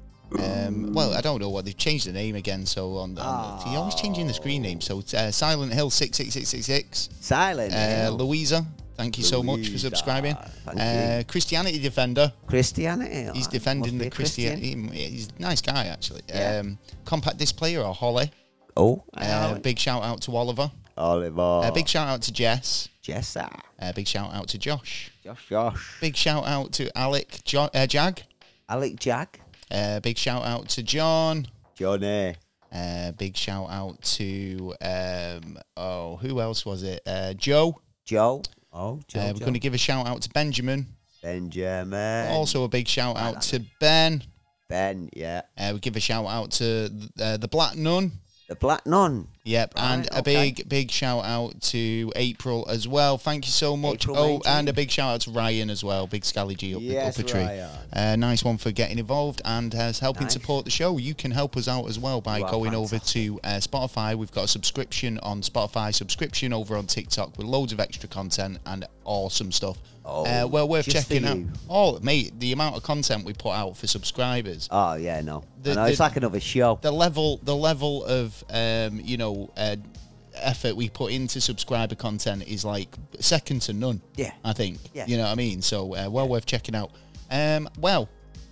Um, well, I don't know what they've changed the name again. So on the, on the you're always changing the screen name. So uh, Silent Hill six six six six six. Silent. Uh, Hill. Louisa, thank you so much for Louisa, subscribing. thank Uh, you. Christianity Defender. Christianity. He's oh, defending must be the a Christian. Christian. He's a nice guy, actually. Yeah. Um, Compact Disc Player or Holly. Oh, Uh, big shout out to Oliver. Oliver. A big shout out to Jess. Jessa. A big shout out to Josh. Josh, Josh. Big shout out to Alec jo- uh, Jag. Alec Jag. Uh, big shout out to John. Johnny. Uh, big shout out to um, oh, who else was it? Uh, Joe. Joe. Oh, Joe. Uh, we're going to give a shout out to Benjamin. Benjamin. Also a big shout out to Ben. Ben, yeah. Uh, we give a shout out to uh, the Black Nun. The Black Nun. Yep, Right, and a okay. big, big shout out to April as well. Thank you so much. April oh, nineteen. and a big shout out to Ryan as well. Big Scally G up, Yes, up a tree. Ryan. Uh, nice one for getting involved and uh, helping Nice. support the show. You can help us out as well by You are going over fantastic. to uh, Spotify. We've got a subscription on Spotify, subscription over on TikTok with loads of extra content and awesome stuff. Oh, uh, well worth just for checking out. you. Oh, mate, the amount of content we put out for subscribers. Oh, yeah, no. The- I know, the- it's like another show. the level the level of um, you know uh, effort we put into subscriber content is like second to none. Yeah. I think. Yeah. You know what I mean? So uh, well worth checking out. Um, well,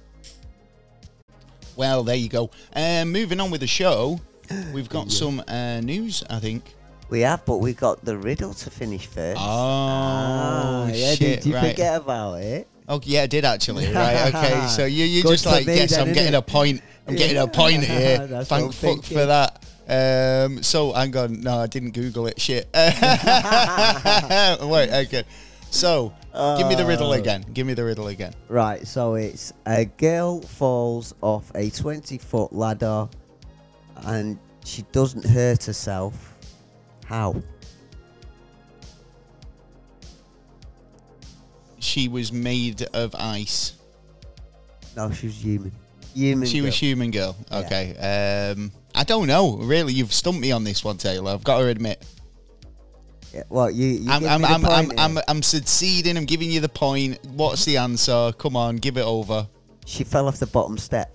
well, there you go. Um, moving on with the show, we've got some uh, news. I think. We have, but we got the riddle to finish first. Oh, Ah, yeah, shit! did you right. forget about it? Oh, yeah, I did actually. Right. Okay. So you you Good just for like me yes, then, I'm getting innit? a point. I'm getting a Yeah. point here. That's what Thank I'm fuck for thinking. that. Um, so hang on. No, I didn't Google it. Shit. Wait. Okay. So give me the riddle Uh, again. Give me the riddle again. Right, so it's a girl falls off a twenty-foot ladder and she doesn't hurt herself. How? She was made of ice. No, she was human. Human. She was girl. human girl. Yeah. Okay. Um, I don't know. Really, you've stumped me on this one, Taylor. I've got to admit. Yeah, well, you. you I'm give I'm me the I'm, I'm, point I'm here. I'm succeeding. I'm giving you the point. What's the answer? Come on, give it over. She fell off the bottom step.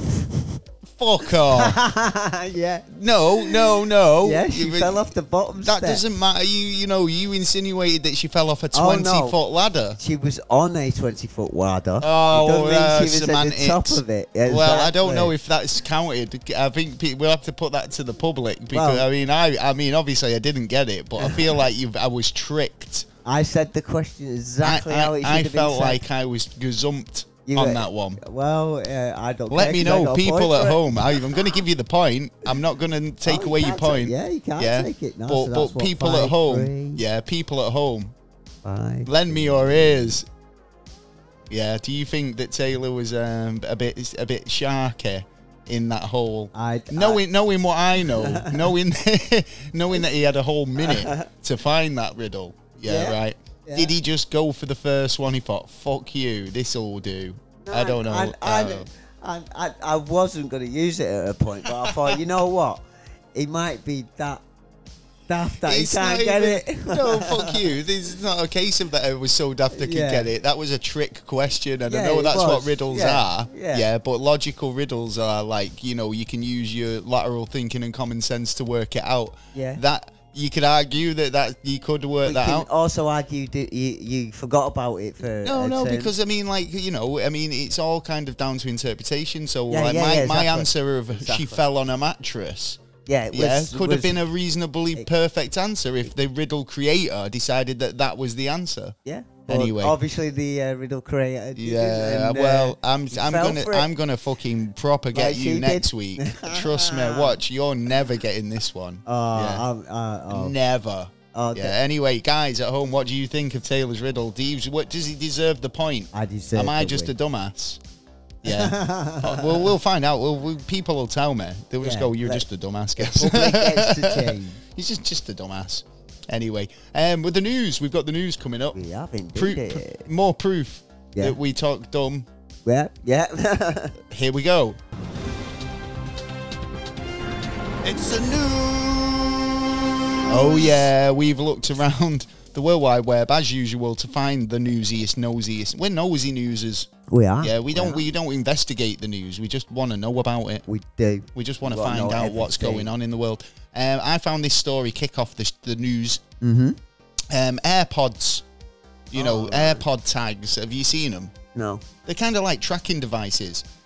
Fuck off. yeah. No, no, no. Yeah, she You- fell off the bottom That step. doesn't matter. You you know, you insinuated that she fell off a Oh, twenty no. foot ladder. She was on a twenty-foot ladder. Oh, it doesn't mean uh, she was semantics. at the top of it. Well, I don't know Exactly. if that's counted. I think pe- we'll have to put that to the public because Well- I mean, I I mean, obviously I didn't get it, but I feel like you I was tricked. I said the question exactly I, how it should I, I have been felt said. like I was gazumped You on were- that one. Well, uh, I don't Let care me 'cause I know, got a point people at for it. home. I, I'm going to give you the point. I'm not going to take Oh, you away your can't take- point. yeah, you can't take it. No, but so that's but what, people five, at home, three? yeah, people at home, Five. lend me your ears. Yeah. Do you think that Taylor was um, a bit a bit sharky in that whole? I, Knowing knowing what I know, knowing knowing that he had a whole minute to find that riddle. Yeah, Yeah, right. yeah. Did he just go for the first one? He thought, "Fuck you, this'll do." I don't know. I, I, Uh, I, I, I wasn't going to use it at a point, but I thought, you know what? He might be that daft that he It's can't not get even- it. No, fuck you. This is not a case of that I was so daft I could Yeah. get it. That was a trick question, and I Yeah, know it that's what was. riddles Yeah, are. yeah. but logical riddles are like, you know, you can use your lateral thinking and common sense to work it out. Yeah. That you could argue that, that you could work We that can out. also argue that you, you forgot about it for. No, a no, turn. because I mean, like, you know, I mean, it's all kind of down to interpretation. So, Yeah, like, yeah, my, yeah, my exactly. answer of Exactly. she fell on a mattress. Yeah, it was, Yeah, could have was- been a reasonably it- perfect answer if the riddle creator decided that that was the answer. Yeah. But Anyway. obviously the uh, riddle creator. did it, Yeah, and, uh, well, I'm he I'm fell gonna for it. I'm gonna fucking proper get Like you you next did. week. Trust me, watch. You're never getting this one. Oh, yeah. I'm- uh, oh. Never. Oh, Yeah. Anyway, guys at home, what do you think of Taylor's riddle? Do you, what does he deserve the point? I deserve. Am I the just a win. dumbass? Yeah. Uh, well, we'll find out. We'll, we'll, people will tell me. They'll just Yeah, go, "You're let- just a dumbass, guys." Public gets to change. He's just just a dumbass. Anyway, um, with the news, we've got the news coming up. We have indeed. Pro- it. more proof Yeah. that we talk dumb. Yeah, yeah. Here we go. It's a news. Oh yeah, we've looked around the World Wide Web as usual to find the newsiest, nosiest. We're nosy newsers. we are. Yeah, we don't are. we don't investigate the news. We just want to know about it. We do. We just want to We wanna find know out what's everything. going on in the world. Um, I found this story kick off the, the news. Mm-hmm. Um, AirPods, you know, Oh. AirPod tags. Have you seen them? No. They're kind of like tracking devices.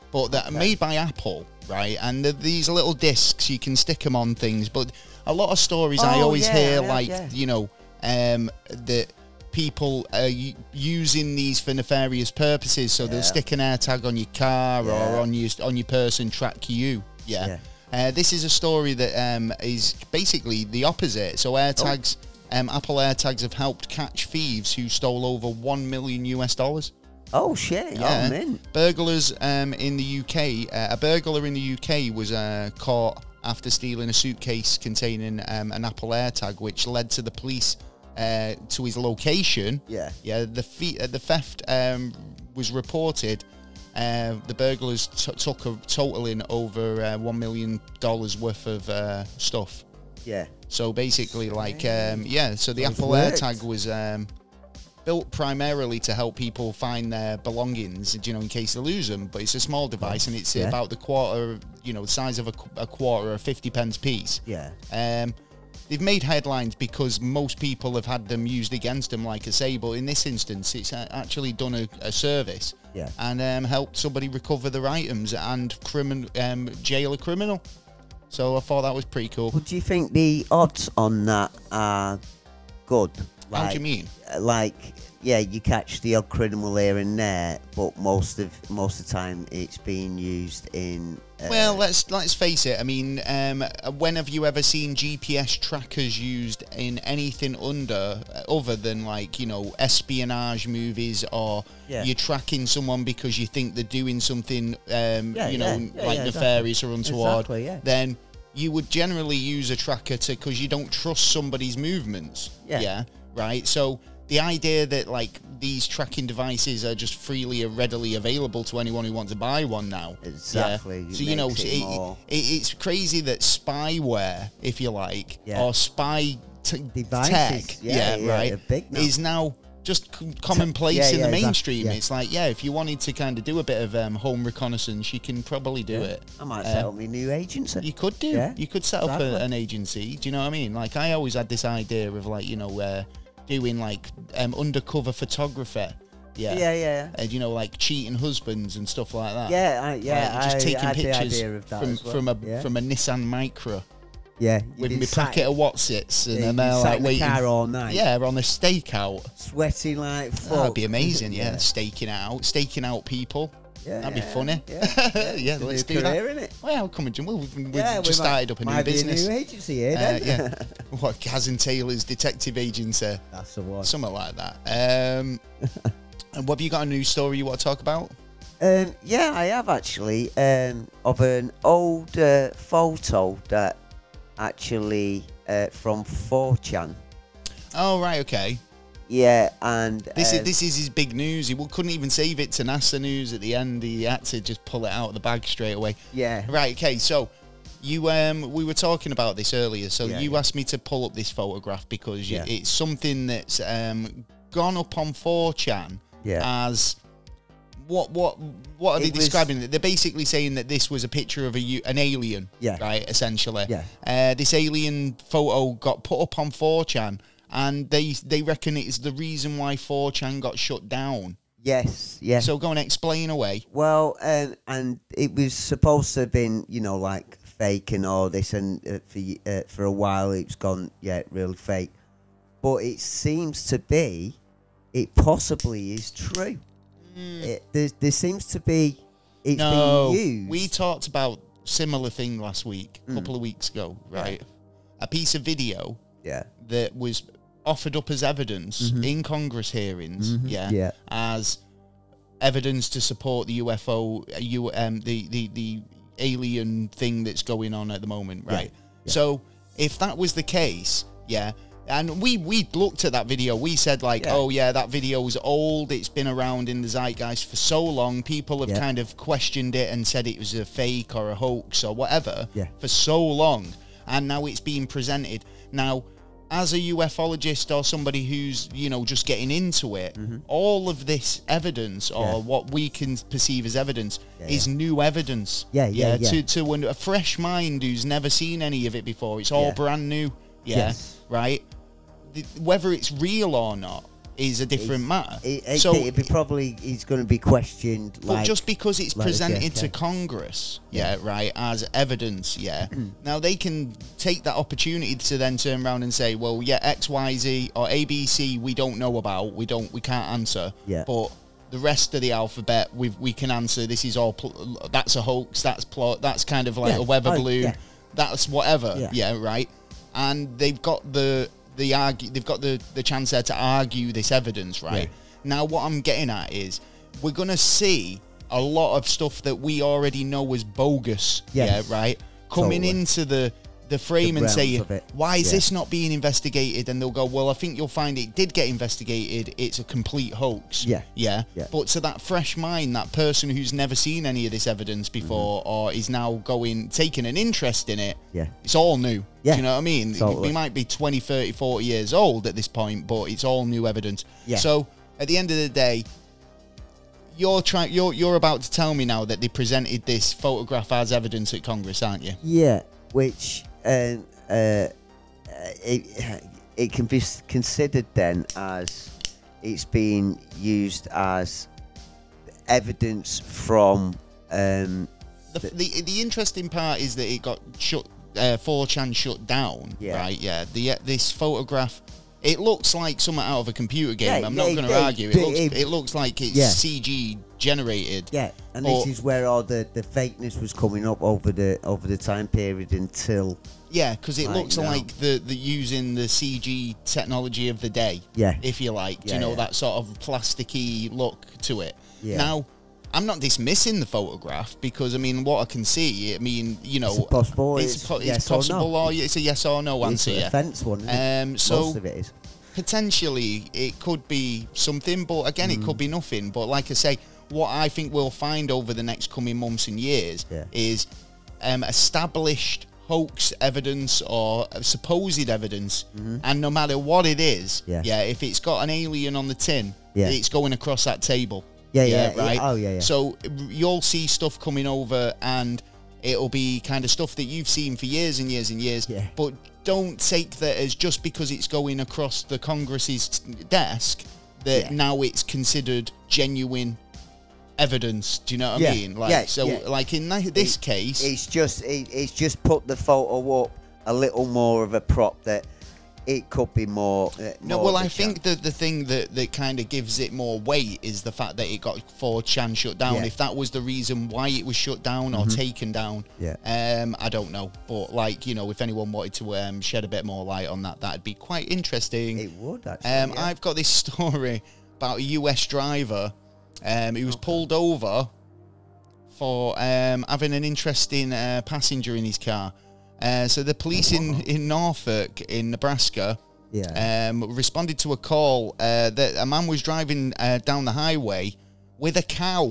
but that are Okay. made by Apple, right? And they're these little discs, you can stick them on things. But a lot of stories I Oh, always yeah, hear, yeah, like, yeah. you know, um, that people are u- using these for nefarious purposes. So they'll Yeah. stick an AirTag on your car Yeah. or on your on your purse and track you. Yeah. Yeah. Uh, this is a story that um, is basically the opposite. So AirTags, um, Apple AirTags have helped catch thieves who stole over one million U S dollars. Oh shit! Yeah. Oh man. Burglars um, in the U K, uh, a burglar in the U K was uh, caught after stealing a suitcase containing um, an Apple AirTag, which led to the police uh, to his location. Yeah. Yeah. The fe- uh, the theft um, was reported. Uh, the burglars t- took a totaling over uh, one million dollars worth of uh, stuff. Yeah. So basically, like, um, yeah, so the Those Apple worked. AirTag was um, built primarily to help people find their belongings, you know, in case they lose them. But it's a small device, and it's Yeah. about the quarter, you know, the size of a, qu- a quarter, or fifty pence piece. Yeah. Um, they've made headlines because most people have had them used against them, like I say. But in this instance, it's uh, actually done a, a service Yeah. and um, helped somebody recover their items and crimin- um, jail a criminal. So I thought that was pretty cool. But do you think the odds on that are good? Like, How do you mean? Like, yeah, you catch the odd criminal here and there, but most of most of the time it's being used in. Uh, Well, let's let's face it. I mean, um, when have you ever seen G P S trackers used in anything under other than, like, you know, espionage movies, or Yeah. you're tracking someone because you think they're doing something, um, Yeah, you know, yeah, yeah, like yeah, nefarious or untoward? Exactly, yeah. Then you would generally use a tracker to because you don't trust somebody's movements. Yeah. Right. So the idea that, like, these tracking devices are just freely or readily available to anyone who wants to buy one now. Exactly. Yeah. It So, you know, makes it it, more- it, it's crazy that spyware, if you like, Yeah. or spy t- Devices, tech, yeah, yeah, right, they're big now. is now just c- commonplace yeah, in the yeah, exactly, mainstream. yeah. It's like, yeah, if you wanted to kind of do a bit of um, home reconnaissance, you can probably do yeah. it. I might Uh, set up my new agency. You could do. Yeah, You could set up a, exactly. an agency. Do you know what I mean? Like, I always had this idea of, like, you know, uh, doing, like, um, undercover photography. Yeah. Yeah, yeah. And, you know, like cheating husbands and stuff like that. Yeah, I, yeah. Like, just I, taking I had the pictures idea of that from as well. from a yeah. from a Nissan Micra yeah, with you've my been sat- packet of Watsits, and yeah, then you've they're been sat like in the waiting. car all night. Yeah, on a stakeout. sweating like fuck. That'd be amazing. Yeah, staking out, staking out people. Yeah, That'd be yeah, funny. Yeah, Yeah, yeah. let's It's a do that. career, innit? Well, come on, Jim. We've, we've Yeah, we just might- started up a new might be business. a new agency here, Uh, then. yeah. What, Gaz and Taylor's detective agency, That's the one. something like that. Um, and what have you got a news story you want to talk about? Um, yeah, I have actually, um, of an old uh, photo that actually uh, from four chan. Oh, right, okay. Yeah, and This um, is this is his big news. He w- couldn't even save it to NASA News at the end. He had to just pull it out of the bag straight away. yeah, Right, okay, so you um we were talking about this earlier. So Yeah, you yeah. asked me to pull up this photograph because you, Yeah. it's something that's um gone up on four chan yeah, as what what what are It they was- describing it? They're basically saying that this was a picture of a u- an alien, Yeah. right? Essentially, Yeah. Uh, this alien photo got put up on four chan, and they they reckon it's the reason why four chan got shut down. yes, yeah. So go and explain away. Well, um, and it was supposed to have been, you know, like fake and all this, and uh, for y- uh, for a while it's gone, yeah, really fake. But it seems to be, it possibly is true. It, there, there seems to be, it's No, been used. we talked about similar thing last week, a Mm. couple of weeks ago, right? A piece of video yeah, that was offered up as evidence Mhm. in Congress hearings, Mhm. yeah, yeah, as evidence to support the U F O, uh, U, um, the, the, the alien thing that's going on at the moment, Yeah, right? yeah. So if that was the case, yeah, and we, we looked at that video, we said like, Yeah. oh yeah, that video's old, it's been around in the zeitgeist for so long, people have Yeah. kind of questioned it and said it was a fake or a hoax or whatever Yeah. for so long, and now it's being presented. Now, as a ufologist or somebody who's, you know, just getting into it, all of this evidence, or Mm-hmm. Yeah. what we can perceive as evidence, Yeah, is new evidence. Yeah, yeah, yeah. To, to an- a fresh mind who's never seen any of it before. It's all Yeah. brand new. Yeah. Yes. Right? The- whether it's real or not, is a different It's- matter. It, it, so, it'd be probably he's going to be questioned. but Like, just because it's like the presented J F K. to Congress, yeah, right, as evidence, yeah, now they can take that opportunity to then turn around and say, well, yeah, X, Y, Z, or A, B, C, we don't know about, we don't, we can't answer, Yeah. but the rest of the alphabet, we we can answer. This is all, pl- that's a hoax, that's plot, that's kind of like Yeah. a weather Oh, balloon, yeah. that's whatever, Yeah. yeah, right, and they've got the the argue, they've got the the chance there to argue this evidence, right? Yeah. Now, what I'm getting at is we're going to see a lot of stuff that we already know is bogus, Yes. yeah, right? Coming Totally. into the the frame The and realms saying, of it. why is Yeah. this not being investigated? And they'll go, well, I think you'll find it did get investigated. It's a complete hoax. Yeah. Yeah. Yeah. But to that fresh mind, that person who's never seen any of this evidence before Mm-hmm. or is now going, taking an interest in it, Yeah. it's all new. Yeah. Do you know what I mean? Totally. We might be twenty, thirty, forty years old at this point, but it's all new evidence. Yeah. So at the end of the day, you're trying. You're you're about to tell me now that they presented this photograph as evidence at Congress, aren't you? Yeah, which uh, uh, it it can be s- considered then as it's being used as evidence from. Um, The, the the interesting part is that it got shut. Uh, four chan shut down. Yeah. Right. Yeah. The uh, this photograph. It looks like something out of a computer game. Yeah, I'm yeah, not it going to did, argue. It but looks. it- It looks like it's Yeah. C G generated. yeah, and Or- this is where all the, the fakeness was coming up over the over the time period until. Yeah, because it Right looks now. like the, the using the C G technology of the day. Yeah. If you like, do Yeah, you know yeah. that sort of plasticky look to it. Yeah. Now, I'm not dismissing the photograph because I mean, what I can see, I mean, you know, It's possible, It's, it's po- it's yes or no. possible, or, it's a yes or no It's answer. a Yeah. fence one. Isn't it? Um. So Most of it is. potentially it could be something, but again, it Mm. could be nothing. But like I say, what I think we'll find over the next coming months and years Yeah. is um, established hoax evidence or supposed evidence, and no matter what it is, Mm-hmm. Yeah. yeah, if it's got an alien on the tin, Yeah. it's going across that table. Yeah, yeah, yeah. right. Oh, yeah, yeah. So you'll see stuff coming over, and it'll be kind of stuff that you've seen for years and years and years. Yeah. But don't take that as just because it's going across the Congress's t- desk that Yeah. now it's considered genuine evidence. Do you know what Yeah, I mean? Like yeah, so, yeah. like in that, this It- case, It's just it, it's just put the photo up a little more of a prop that it could be more. Uh, no. more Well, of a I think that the thing that, that kind of gives it more weight is the fact that it got four chan shut down. Yeah. If that was the reason why it was shut down or taken down, Yeah. um, I don't know. But like you know, if anyone wanted to um, shed a bit more light on that, that'd be quite interesting. It would actually. Um, yeah. I've got this story about a U S driver um, who was pulled over for um, having an interesting uh, passenger in his car. Uh, so the police in, in Norfolk, in Nebraska, Yeah. um, responded to a call uh, that a man was driving uh, down the highway with a cow.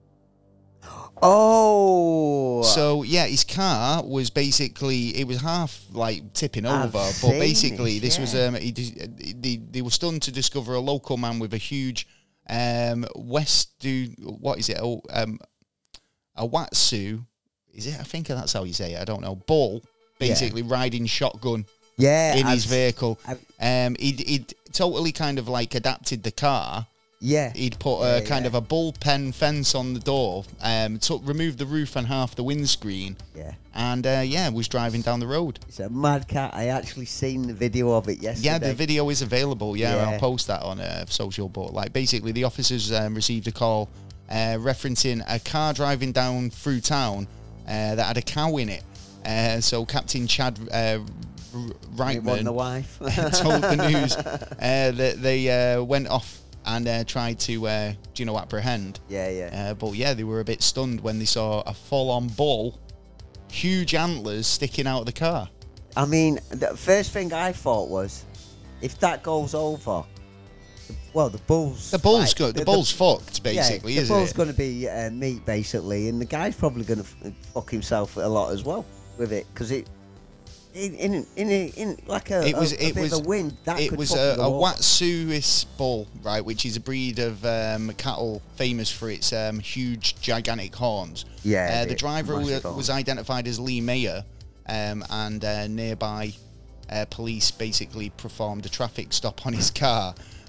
Oh. So yeah, his car was basically it was half like tipping I've over, seen but basically this, this was yeah. um he, dis- they, they were stunned to discover a local man with a huge um West do what is it oh um a Watsu is it I think that's how you say it I don't know bull basically riding shotgun yeah. in I've- his vehicle. I've- Um, he'd, he'd totally kind of like adapted the car. Yeah. He'd put Yeah, a kind yeah. of a bullpen fence on the door, um, took removed the roof and half the windscreen, Yeah. and uh, yeah, was driving down the road. It's a mad cat. I actually seen the video of it yesterday. Yeah, the video is available. Yeah, Yeah. I'll post that on uh, social. But like, basically, the officers um, received a call uh, referencing a car driving down through town uh, that had a cow in it. Uh, so Captain Chad uh, R- It wasn't the Reitman wife. told the news uh, that they uh, went off and uh, tried to, uh, you know, apprehend. yeah, yeah. Uh, but yeah, they were a bit stunned when they saw a full-on bull, huge antlers sticking out of the car. I mean, the first thing I thought was, if that goes over, well, the bull's The bull's like, good. The, bull's fucked, basically, yeah, the isn't bull's it? going to be uh, meat, basically, and the guy's probably going to f- fuck himself a lot as well with it, because it, in in in, a, in like a, It was. a, a It bit was. of a wind that it could was fucking a, a go over. Watsuis bull, right, which is a breed of um, cattle famous for its um, huge, gigantic horns. Yeah, Uh, the the driver massive was, horns. was identified as Lee Mayer, um, and uh, nearby uh, police basically performed a traffic stop on his car.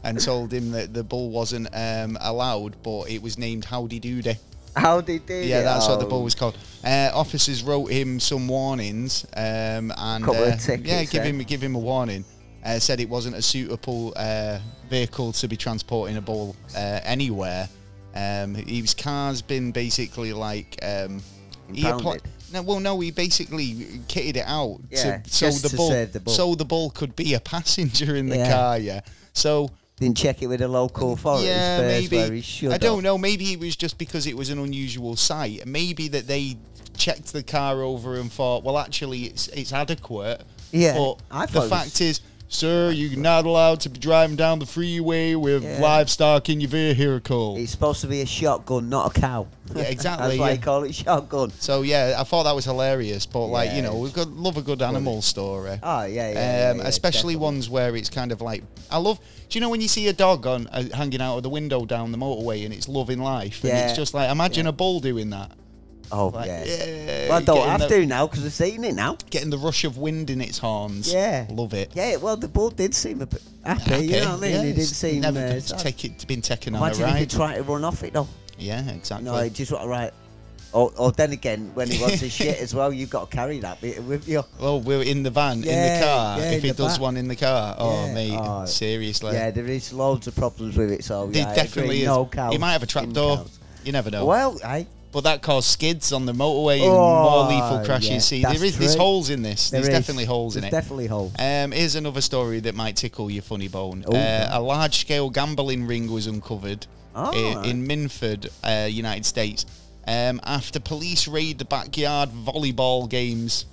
and told him that the bull wasn't um, allowed, but it was named Howdy Doody. Howdy Doody. Yeah, that's oh. what the bull was called. Uh, officers wrote him some warnings, um, and Couple uh, of tickets, yeah, give eh? him give him a warning. Uh, said it wasn't a suitable uh, vehicle to be transporting a bull uh, anywhere. Um, his car's been basically like um, he Impounded. no, well, no, he basically kitted it out Yeah, to, so just the to bull, save the bull. so the bull could be a passenger in the Yeah. car. Yeah, so. Didn't check it with the local authorities Yeah, first maybe. where he should I don't have. know. Maybe it was just because it was an unusual sight. Maybe that they checked the car over and thought, well, actually, it's it's adequate. Yeah, But I the thought it fact was- is, sir, you're not allowed to be driving down the freeway with Yeah. livestock in your vehicle. It's supposed to be a shotgun, not a cow. Yeah, exactly, That's why yeah. they call it shotgun. So yeah, I thought that was hilarious. But like you Yeah, know, we it's got love a good animal story. Oh, yeah, yeah. yeah, Um, yeah, especially definitely. ones where it's kind of like I love. Do you know when you see a dog on uh, hanging out of the window down the motorway and it's loving life, and Yeah. it's just like imagine Yeah. a bull doing that, Oh, like, yeah. yeah, Well, I don't getting have the, to now because I've seen it now. getting the rush of wind in its horns. Yeah. Love it. Yeah, well, the bull did seem a bit happy, you know what I mean? Yeah, he did it's seem... never Uh, been, sad. take it, been taken on Imagine a if he ride. tried to run off it, though. Yeah, exactly. No, he just want to right. Or, or then again, when he wants to shit as well, you've got to carry that bit with you. Well, we're in the van, in Yeah, the car. yeah, if in he the does back. one in the car, oh Yeah. mate, Oh, seriously. Yeah, there is loads of problems with it, so There yeah, I definitely agree. is. No cows. He might have a in trapdoor. cows. You never know. Well, I... But that caused skids on the motorway and Oh, more lethal crashes. yeah, See, that's there is there's true. holes in this. There There's is. definitely holes in There's it. definitely holes. Um, here's another story that might tickle your funny bone. Oh, uh, yeah. a large-scale gambling ring was uncovered Oh, in, right. in Minford, uh, United States, um, after police raid the backyard volleyball games.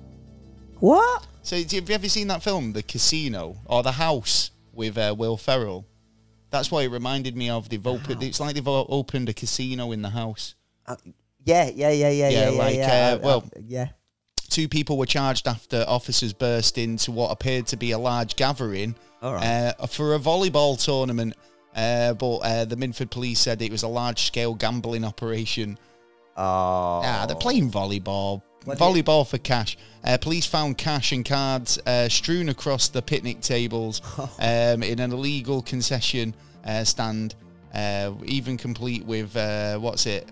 What? So, have you ever seen that film, The Casino, or The House with uh, Will Ferrell? That's what it reminded me of. They've opened. It's like they've o- opened a casino in the house. Uh, yeah, yeah, yeah, yeah, yeah, yeah. like, yeah. uh, I- well- I- yeah. Two people were charged after officers burst into what appeared to be a large gathering All right. uh, for a volleyball tournament. Uh, but uh, the Minford police said it was a large-scale gambling operation. Oh. Ah, they're playing volleyball. What do you- Volleyball for cash. Uh, police found cash and cards uh, strewn across the picnic tables um, in an illegal concession uh, stand, uh, even complete with, uh, what's it,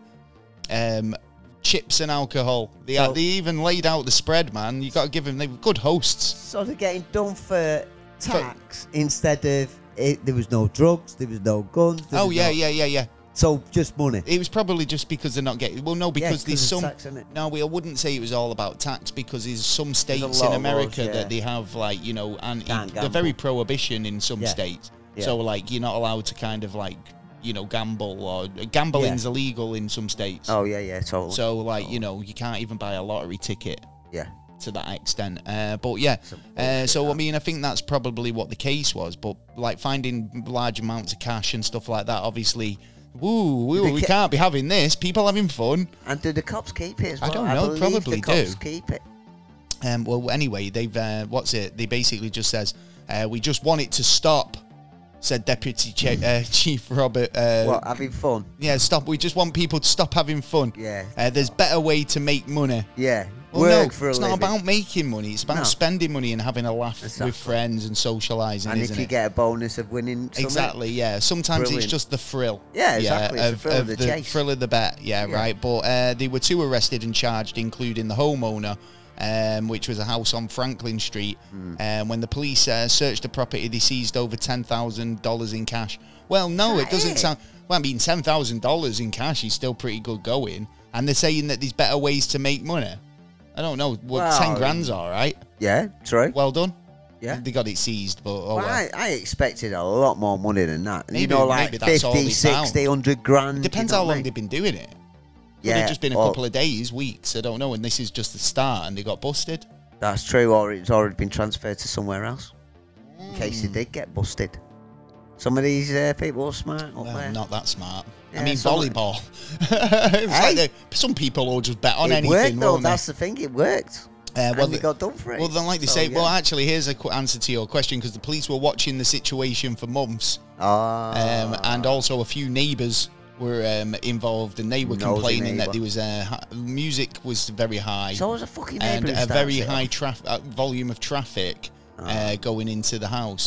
um, chips and alcohol. They, So- they even laid out the spread, man. You got to give them, they were good hosts. So they're getting done for tax instead of it, there was no drugs, there was no guns. there Oh, was yeah, no- yeah, yeah, yeah. So just money. It was probably just because they're not getting. Well, no, because 'cause there's it's some. tax, isn't it? No, we I wouldn't say it was all about tax because there's some states lot in of laws, America yeah. that they have like you know, and Can't they're gamble. very prohibition in some Yeah. states. Yeah. So like you're not allowed to kind of like you know gamble or gambling's illegal in some states. Oh yeah, yeah, totally. So like you know you can't even buy a lottery ticket yeah. to that extent. Uh, but yeah, Some uh, bullshit, so I that. mean I think that's probably what the case was. But like finding large amounts of cash and stuff like that, obviously. Woo, we, They we ca- can't be having this. People having fun. And do the cops keep it as I well? don't know, believe probably the cops do. keep it. Um, well, anyway, they've uh, what's it? They basically just says uh, we just want it to stop," said Deputy Ch- uh, Chief Robert. Uh, What, having fun? Yeah, stop. We just want people to stop having fun. Yeah. Uh, there's better way to make money. Yeah. Well, Work no, for a it's living. not about making money. It's about No. spending money and having a laugh Exactly. with friends and socialising, And isn't if you it? get a bonus of winning something. Exactly, yeah. Sometimes Brilliant. it's just the thrill. Yeah, exactly. It's the of, thrill of of the chase. thrill of the bet. Yeah, Yeah. right. But uh, they were two arrested and charged, including the homeowner, um, which was a house on Franklin Street. Mm. Um, when the police uh, searched the property, they seized over ten thousand dollars in cash. Well, no, it That doesn't it? sound... Well, I mean, ten thousand dollars in cash is still pretty good going. And they're saying that there's better ways to make money. I don't know. Well, Well, ten grand's all right. Yeah, true. Well done. Yeah. They got it seized, but oh Well, well. I, I expected a lot more money than that. you Maybe- know, like maybe that's all fifty, they found. sixty, one hundred grand. It depends you know how what I long mean? they've been doing it. Could Yeah, have just been a or- couple of days, weeks, I don't know, and this is just the start and they got busted. That's true, or it's already been transferred to somewhere else. In case they Hmm. did get busted. Some of these uh, people are smart up Well, there. not that smart. I Yeah, mean, some- volleyball. It's Hey. like they- some people will just bet on it anything, worked though, won't they? that's the thing, it worked. Uh, and they the- got done for it. Well, then, like they So, say, well, yeah. actually, here's a qu- answer to your question, because the police were watching the situation for months, Ah. um, and also a few neighbours were um, involved, and they were Nosy complaining that neighbour. there was a hi- music was very high. So was a fucking and neighbour who a very starts it high off. traf- uh, volume of traffic Ah. uh, going into the house.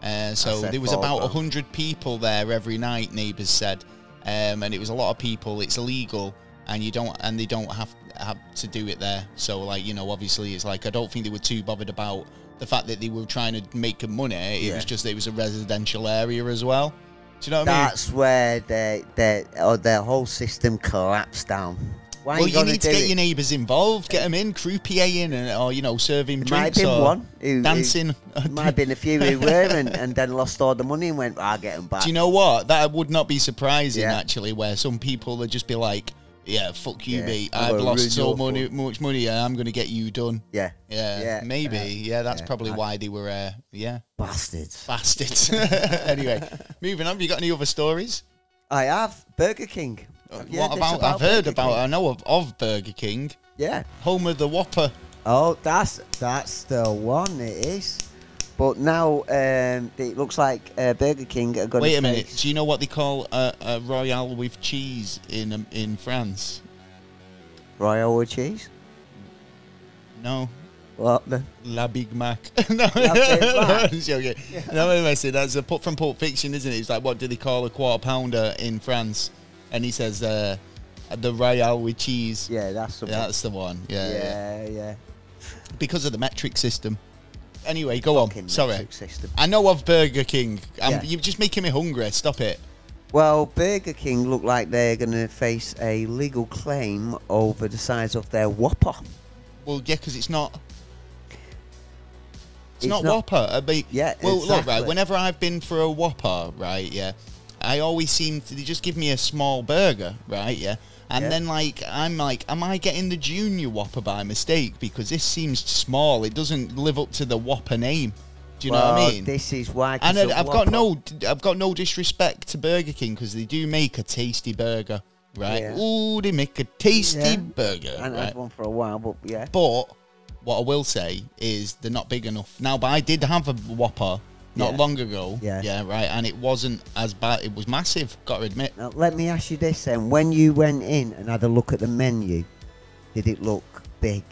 Uh, so said there was four about grand. one hundred people there every night, neighbours said. Um, and it was a lot of people. It's illegal, and you don't, and they don't have, have to do it there. So, like, you know, obviously it's like, I don't think they were too bothered about the fact that they were trying to make money. It Yeah. was just that it was a residential area as well. Do you know what I mean? That's where their their or their whole system collapsed down. Why Well, are you, gonna need to do get it? your neighbours involved, get them in, croupiering, and, or, you know, serving There might have drinks been or one who, who dancing. might have been a few who were and, and then lost all the money and went, I'll get them back. Do you know what? That would not be surprising, Yeah. actually, where some people would just be like, yeah, fuck you, Yeah, mate. I'm I've gonna ruin lost so your money, fun." much money, and I'm going to get you done. Yeah. Yeah, Yeah, maybe. uh, yeah, that's yeah, probably I- why they were, uh, yeah, Bastards. bastards. Anyway, moving on. Have you got any other stories? I have Burger King. Have you What heard this about, I've heard Burger about, King? I know of, of Burger King, Yeah. home of the Whopper. Oh, that's that's the one. It is. But now um, it looks like uh, Burger King are going to Wait a minute. Do you know what they call a, a Royale with cheese in um, in France? Royal with cheese. No. What the? La Big Mac. no, Big Mac. I'm joking. No, I'm messing. That's a put from Pulp Fiction, isn't it? It's like, what do they call a quarter pounder in France? And he says, uh, the Royale with cheese. Yeah, that's the one. That's the one. Yeah, yeah. Yeah, yeah. Because of the metric system. Anyway, go Fucking on. Sorry. metric system. I know of Burger King. I'm, Yeah. You're just making me hungry. Stop it. Well, Burger King look like they're going to face a legal claim over the size of their Whopper. Well, yeah, because it's not. It's, It's not, not- Whopper. I mean, Yeah, Well, look, right. exactly. Whenever I've been for a Whopper, right, yeah, I always seem to they just give me a small burger, right, yeah, and Yeah. then like I'm like, am I getting the junior Whopper by mistake? Because this seems small. It doesn't live up to the Whopper name. Do you know what I Well, mean? This is why. 'cause And the I- I've got Whopper- no, I've got no disrespect to Burger King because they do make a tasty burger, right? Yeah. Ooh, they make a tasty Yeah. burger, I haven't right? had one for a while, but yeah. But what I will say is they're not big enough. Now, but I did have a Whopper not Yeah. long ago. Yeah. Yeah, right. And it wasn't as bad. It was massive, got to admit. Now, let me ask you this then. When you went in and had a look at the menu, did it look big?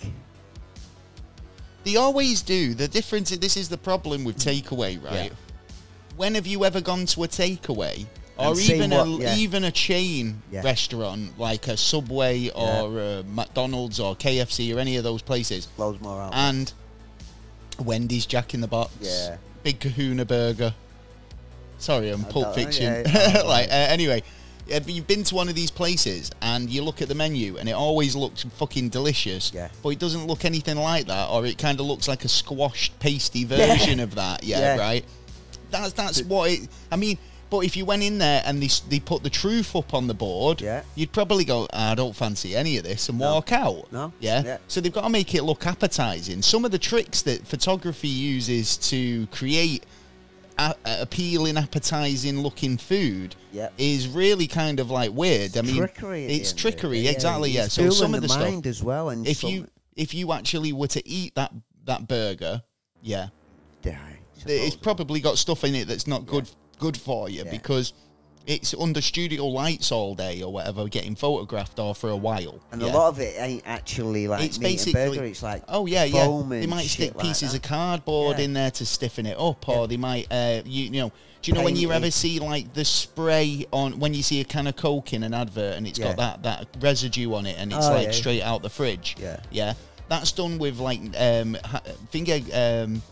They always do. The difference, this is the problem with takeaway, right? Yeah. When have you ever gone to a takeaway? Or And seen even what- a yeah. even a chain Yeah. restaurant like a Subway or a McDonald's or K F C or any of those places, Blows more out. and Wendy's, Jack in the Box, Yeah. Big Kahuna Burger. Sorry, I'm I Pulp don't- Fiction. yeah, like uh, anyway, have you been to one of these places and you look at the menu and it always looks fucking delicious, Yeah. but it doesn't look anything like that, or it kind of looks like a squashed, pasty version of that. Yeah, Yeah. right. That's that's what it. I mean. But if you went in there and they, s- they put the truth up on the board, Yeah. you'd probably go, I don't fancy any of this, and No. walk out. No. Yeah? Yeah. So they've got to make it look appetizing. Some of the tricks that photography uses to create a- a- appealing, appetizing looking food Yeah. is really kind of like weird. I mean, trickery. at the it's end of trickery, it. exactly. Yeah. It's So some fooling of the, the stuff, mind as well. And if some, you if you actually were to eat that that burger, yeah, Yeah, I it's suppose. probably got stuff in it that's not good good for you Yeah. because it's under studio lights all day or whatever, getting photographed or for a while. And yeah. a lot of it ain't actually like It's meat and basically- burger. It's like Oh yeah, yeah. foam They and might shit stick like pieces that. of cardboard Yeah. in there to stiffen it up, or Yeah. they might, uh, you, you know, do you know when you Painted. ever see like the spray on when you see a can of Coke in an advert and it's got Yeah. that that residue on it and it's Oh, like yeah. straight out the fridge. Yeah. yeah. That's done with like um, ha- think of, um,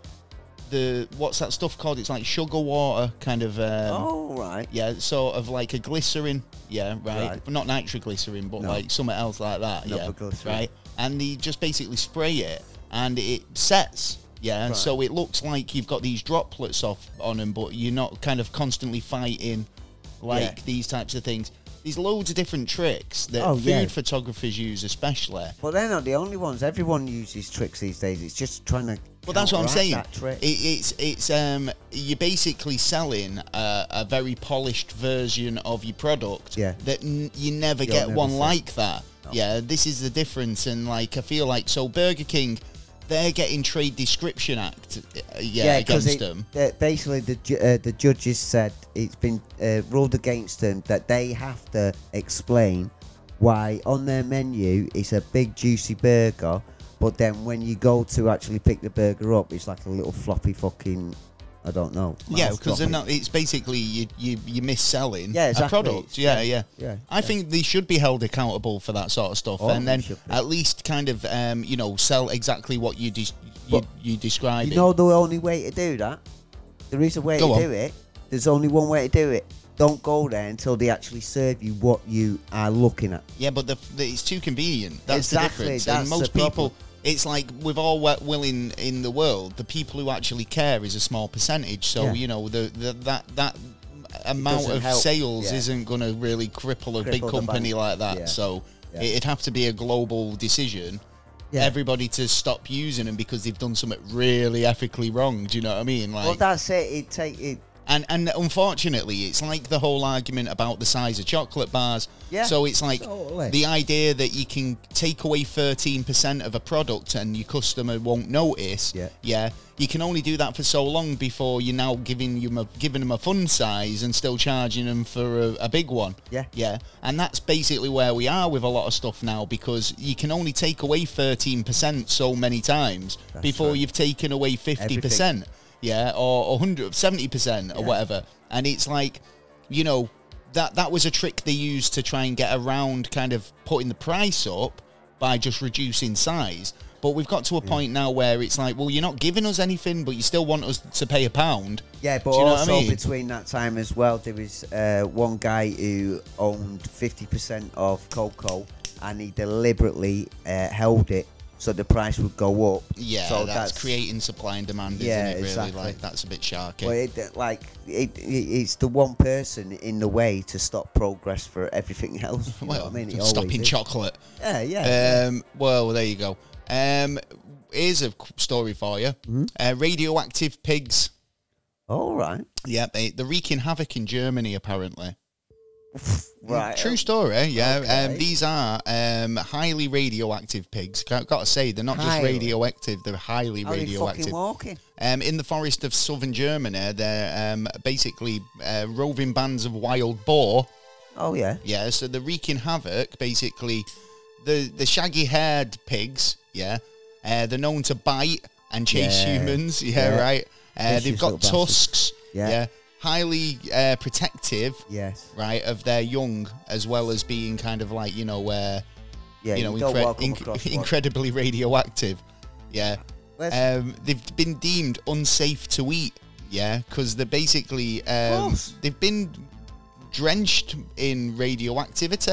the what's that stuff called? It's like sugar water kind of. Um, Oh right. Yeah, sort of like a glycerin, yeah, right? Right. But not nitroglycerin, but No. like something else like that, Not yeah, the glycerin. right? And they just basically spray it, and it sets, yeah, and Right. so it looks like you've got these droplets off on them, but you're not kind of constantly fighting like Yeah. these types of things. There's loads of different tricks that Oh, food yeah. photographers use, especially. But they're not the only ones. Everyone uses tricks these days. It's just trying to. Well, that's what I'm counteract saying. That trick. It, it's it's um you're basically selling a, a very polished version of your product. Yeah. That n- you never You'll get never one see. like that. No. Yeah. This is the difference, and like I feel like so Burger King, they're getting Trade Description Act. Uh, yeah, 'cause against it- them. uh, basically, the ju- uh, the judges said it's been uh, ruled against them that they have to explain why on their menu it's a big juicy burger, but then when you go to actually pick the burger up, it's like a little floppy fucking I don't know. Yeah, Mouth because they're dropping. not. It's basically you you you misselling Yeah, a exactly. product. Yeah, yeah. Yeah, I yeah. think they should be held accountable for that sort of stuff, Oh, and they then should be. at least kind of um, you know sell exactly what you dis- you, But you describe. You know the only way to do that? There is a way Go to on. do it. There's only one way to do it. Don't go there until they actually serve you what you are looking at. Yeah, but the, the, it's too convenient. That's Exactly, the difference. that's and most the people, problem. it's like with all we- willing in the world, the people who actually care is a small percentage. So Yeah. you know the, the that that amount doesn't of help. sales Yeah. isn't going to really cripple a big Cripple the company bank. like that. Yeah. So Yeah. it'd have to be a global decision. Yeah. Everybody to stop using them because they've done something really ethically wrong. Do you know what I mean? Like, Well, that's it. It take it. and and unfortunately, it's like the whole argument about the size of chocolate bars. Yeah, So it's like totally. the idea that you can take away thirteen percent of a product and your customer won't notice. Yeah. Yeah. You can only do that for so long before you're now giving them a, giving them a fun size and still charging them for a, a big one. Yeah. Yeah. And that's basically where we are with a lot of stuff now, because you can only take away thirteen percent so many times That's before right. you've taken away fifty percent. Yeah, or one hundred, seventy percent or Yeah. whatever. And it's like, you know, that that was a trick they used to try and get around kind of putting the price up by just reducing size. But we've got to a point now where it's like, well, you're not giving us anything, but you still want us to pay a pound. Yeah, but Do you know what also I mean? between that time as well, there was uh, one guy who owned fifty percent of Coco, and he deliberately uh, held it so the price would go up. Yeah, so that's, creating supply and demand, Yeah, isn't it, really? exactly. Like, that's a bit sharky. Well, it, like it, it, it's the one person in the way to stop progress for everything else. You know well, what I mean, It stopping always is. chocolate. Yeah, yeah. Um, well, there you go. Um, here's a qu- story for you. Hmm? Uh, radioactive pigs. All right, Yeah, they, they're wreaking havoc in Germany, apparently. right. True story, yeah. Okay. Um, these are um, highly radioactive pigs. Got, got to say, they're not just Highly. radioactive, they're highly How are they radioactive. fucking walking? Um, in the forest of southern Germany, they're um, basically uh, roving bands of wild boar. Oh yeah. Yeah, so they're wreaking havoc, basically. The, the shaggy-haired pigs, yeah, uh, they're known to bite and chase Yeah. humans, yeah, Yeah. right? Uh, Vicious they've got little bastards. tusks, Yeah. yeah, highly uh, protective, Yes. right, of their young, as well as being kind of like, you know, uh, Yeah. you know, don't incre- walk them inc- across one. incredibly radioactive, yeah. Where's- Um, they've been deemed unsafe to eat, yeah, because they're basically, um, course. they've been drenched in radioactivity.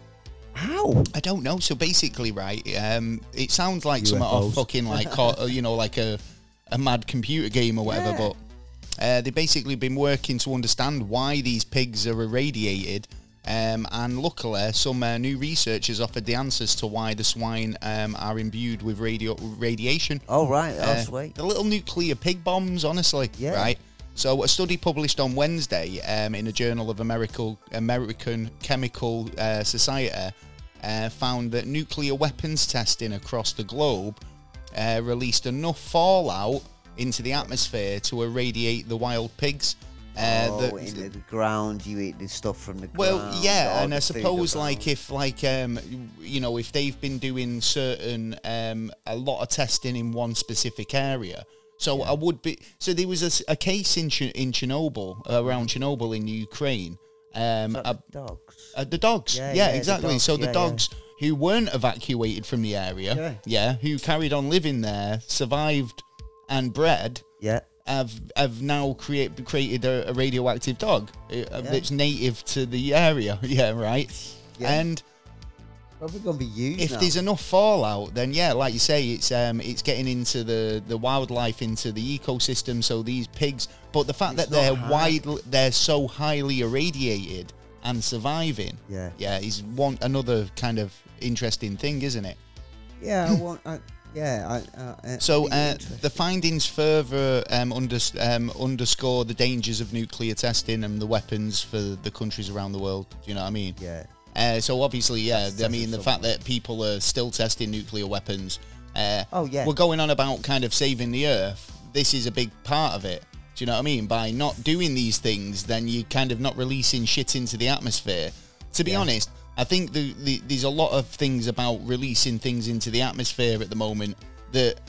How? I don't know. So basically, right, um, it sounds like some U F off Os. fucking like, co- you know, like a, a mad computer game or whatever, Yeah. but uh, they've basically been working to understand why these pigs are irradiated. Um, and luckily, some uh, new research has offered the answers to why the swine um, are imbued with radio radiation. Oh right. Oh Uh, sweet. The little nuclear pig bombs, honestly. Yeah. Right. So a study published on Wednesday um, in a Journal of American American Chemical uh, Society uh, found that nuclear weapons testing across the globe uh, released enough fallout into the atmosphere to irradiate the wild pigs. Uh, oh, that- into the ground, you eat the stuff from the well, ground. yeah, all and the I food suppose around. like if like um you know if they've been doing certain um a lot of testing in one specific area, so I would be so there was a, s- a case in Ch- in Chernobyl around Chernobyl in Ukraine. Um, Is that uh, the dogs. uh, the dogs, Yeah, yeah, yeah, the exactly. dogs, so the yeah, yeah. dogs who weren't evacuated from the area, Yeah. yeah, who carried on living there, survived and bred. Yeah. Have have now create, created a, a radioactive dog uh, that's native to the area. Yeah, right. Yeah. And Probably gonna be used if now. there's enough fallout, then yeah, like you say, it's um it's getting into the, the wildlife, into the ecosystem. So these pigs, but the fact It's that they're not wide, they're so highly irradiated and surviving, Yeah. yeah, is one another kind of interesting thing, isn't it? Yeah, I want. I, yeah, I. Uh, uh, So really uh, interesting. the findings further um, under, um, underscore the dangers of nuclear testing and the weapons for the countries around the world. Do you know what I mean? Yeah. Uh, so obviously, yeah, That's I mean, the something. fact that people are still testing nuclear weapons. Uh, Oh, yeah. We're going on about kind of saving the earth. This is a big part of it. Do you know what I mean? By not doing these things, then you're kind of not releasing shit into the atmosphere. To be Yeah. honest, I think the, the, there's a lot of things about releasing things into the atmosphere at the moment that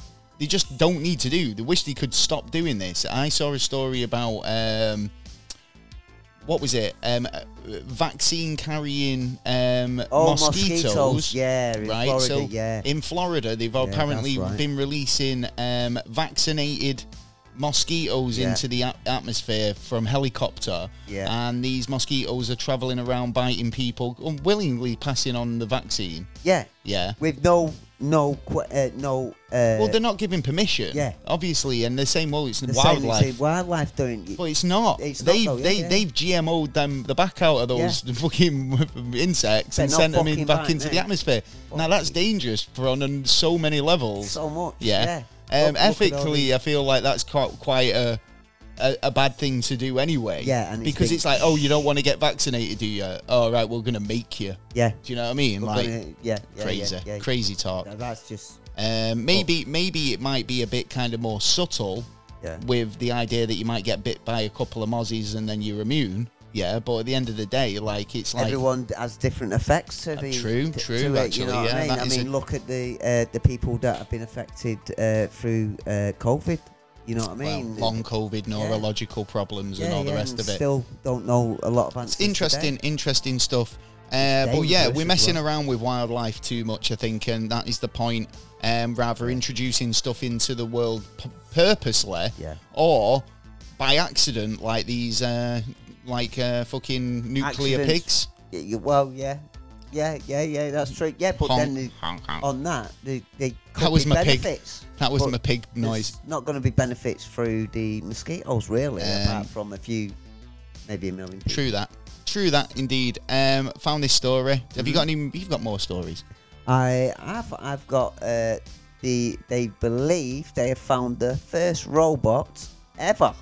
they just don't need to do. They wish they could stop doing this. I saw a story about um, what was it? Um, vaccine carrying um, oh, mosquitoes. mosquitoes. Yeah, in right. Florida, so yeah. in Florida, they've Yeah, apparently that's right. been releasing um, vaccinated mosquitoes Yeah. into the a- atmosphere from helicopter, Yeah. and these mosquitoes are traveling around biting people, unwillingly passing on the vaccine. Yeah, Yeah. with no, no, qu- uh, no. Uh, Well, they're not giving permission. Yeah. Obviously, and they're saying, well, it's they're saying wildlife. it's a wildlife doing it. But it's not. It's not they've though, yeah, they yeah. they've G M O'd them the back out of those fucking insects They're and not sent them in fucking back right, into the mate. atmosphere. Now that's dangerous for on, on so many levels. So much. Yeah. Yeah. Um, Look- look at all ethically, I feel like that's quite quite a, a a bad thing to do anyway. Yeah, and it's because been- it's like, oh, you don't want to get vaccinated, do you? Oh, right, we're gonna make you. Yeah. Do you know what I mean? We're like gonna- yeah, yeah, crazy, yeah, yeah. crazy talk. Now, that's just. Um, maybe maybe it might be a bit kind of more subtle Yeah. with the idea that you might get bit by a couple of mozzies and then you're immune. Yeah, but at the end of the day, like it's like Everyone has different effects to the true, to, true, to it, actually, you know what yeah, I mean? that I is mean, a- look at the uh, the people that have been affected uh, through uh, COVID. You know what I well, mean? long COVID, neurological problems, yeah, and all yeah, the rest and of it. Still don't know a lot of answers. It's interesting, today. interesting stuff. Uh, but yeah, dangerous we're as messing well. around with wildlife too much, I think, and that is the point. Um, rather introducing stuff into the world p- purposely, Yeah. or by accident, like these, uh, like uh, fucking nuclear Accidents. pigs. Y- y- Well, yeah, yeah, yeah, yeah. That's true. Yeah, but Honk, then the, honk, honk. on that, they, they could That was be my pig. benefits. That was but my pig noise. There's not going to be benefits through the mosquitoes, really, Um, apart from a few, maybe a million. People. True that. True that, indeed. Um, found this story. Have you got Mm-hmm. any? You've got more stories. I have I've got uh, the they believe they have found the first robot ever.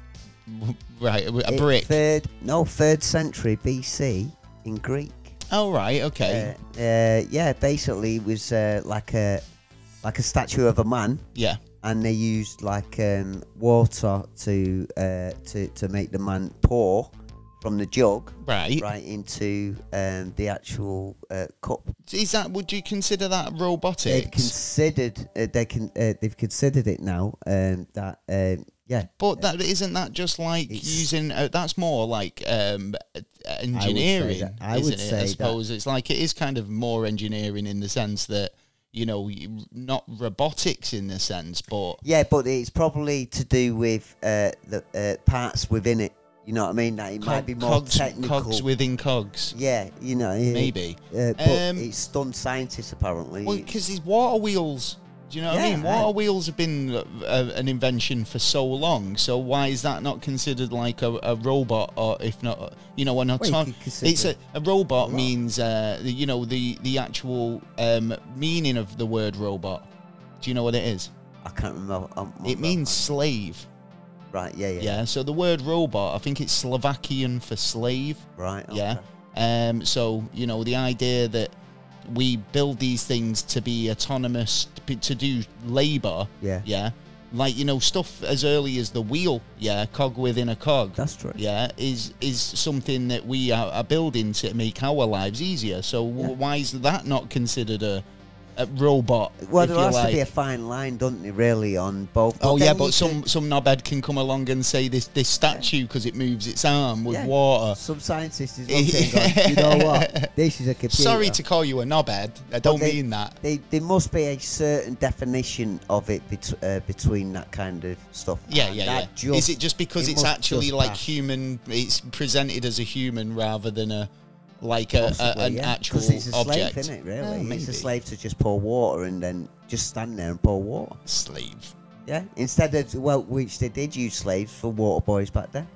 Right, a In brick. Third no third century B C in Greek. Oh, right, okay. Uh, uh, yeah, basically it was uh, like a like a statue of a man, Yeah. and they used like um, water to uh, to to make the man pour from the jug Right. right into um, the actual uh, cup. Is that? Would you consider that They've robotics? considered uh, they can uh, they've considered it now um, that um, yeah But that isn't that just like It's- using? Uh, that's more like um, uh, engineering, that- I isn't would it? say I that- suppose it's like it is kind of more engineering in the sense that you know, you- not robotics in the sense, but yeah, but it's probably to do with uh, the uh, parts within it. You know what I mean? That it might cog- be more cogs, technical. cogs within cogs, Yeah, you know, yeah. maybe. Uh, but Um, it's stunned scientists apparently. Well, because these water wheels, do you know what I Yeah, mean? Water right. wheels have been uh, an invention for so long. So why is that not considered like a, a robot, or if not, you know, an Well, you autonomous? could consider It's a, a robot a lot. means, uh, the- you know, the the actual um, meaning of the word robot. Do you know what it is? I can't remember. Um, what It that- means slave. right. Yeah, yeah. Yeah. So the word robot, I think it's Slovakian for slave. Right. Okay. Yeah. Um, so, you know, the idea that we build these things to be autonomous, to, be- to do labour, Yeah. yeah, like, you know, stuff as early as the wheel, yeah, cog within a cog, That's true. yeah, is is something that we are, are building to make our lives easier. So w Yeah. why is that not considered a, a robot, Well, if there you has like? to be a fine line, doesn't there, really, on both. Oh then yeah, you but some could- some knobhead can come along and say this this statue because it moves its arm with Yeah. water. Some scientists is looking and going, you know what? This is a computer. Sorry to call you a knobhead. I don't they- mean that. They, there must be a certain definition of it bet- uh, between that kind of stuff. Yeah, and yeah, that yeah. just- Is it just because it it's must actually just like pass. human? It's presented as a human rather than a like a, a Possibly, an yeah. actual 'Cause it's a object. slave, isn't it? Really, Oh, it's a maybe. slave to just pour water and then just stand there and pour water. Slave. Yeah, instead of well, which they did use slaves for water boys back then.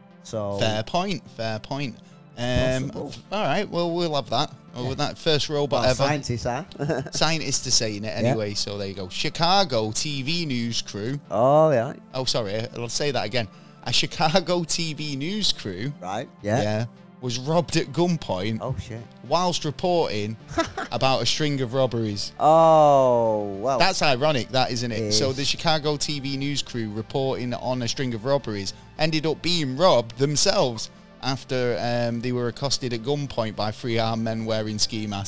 So Fair point. Fair point. Um, Possible. all right. Well, we'll have that. Well, with that first robot well, ever. scientists are. Scientists are saying it anyway. So there you go. Chicago T V news crew. oh yeah, Oh, sorry. I'll say that again. A Chicago T V news crew. right. Yeah. Yeah. Was robbed at gunpoint Oh shit. whilst reporting about a string of robberies. Oh well. That's ironic, that isn't it? It So is. the Chicago T V news crew reporting on a string of robberies ended up being robbed themselves after um, they were accosted at gunpoint by three armed men wearing ski masks.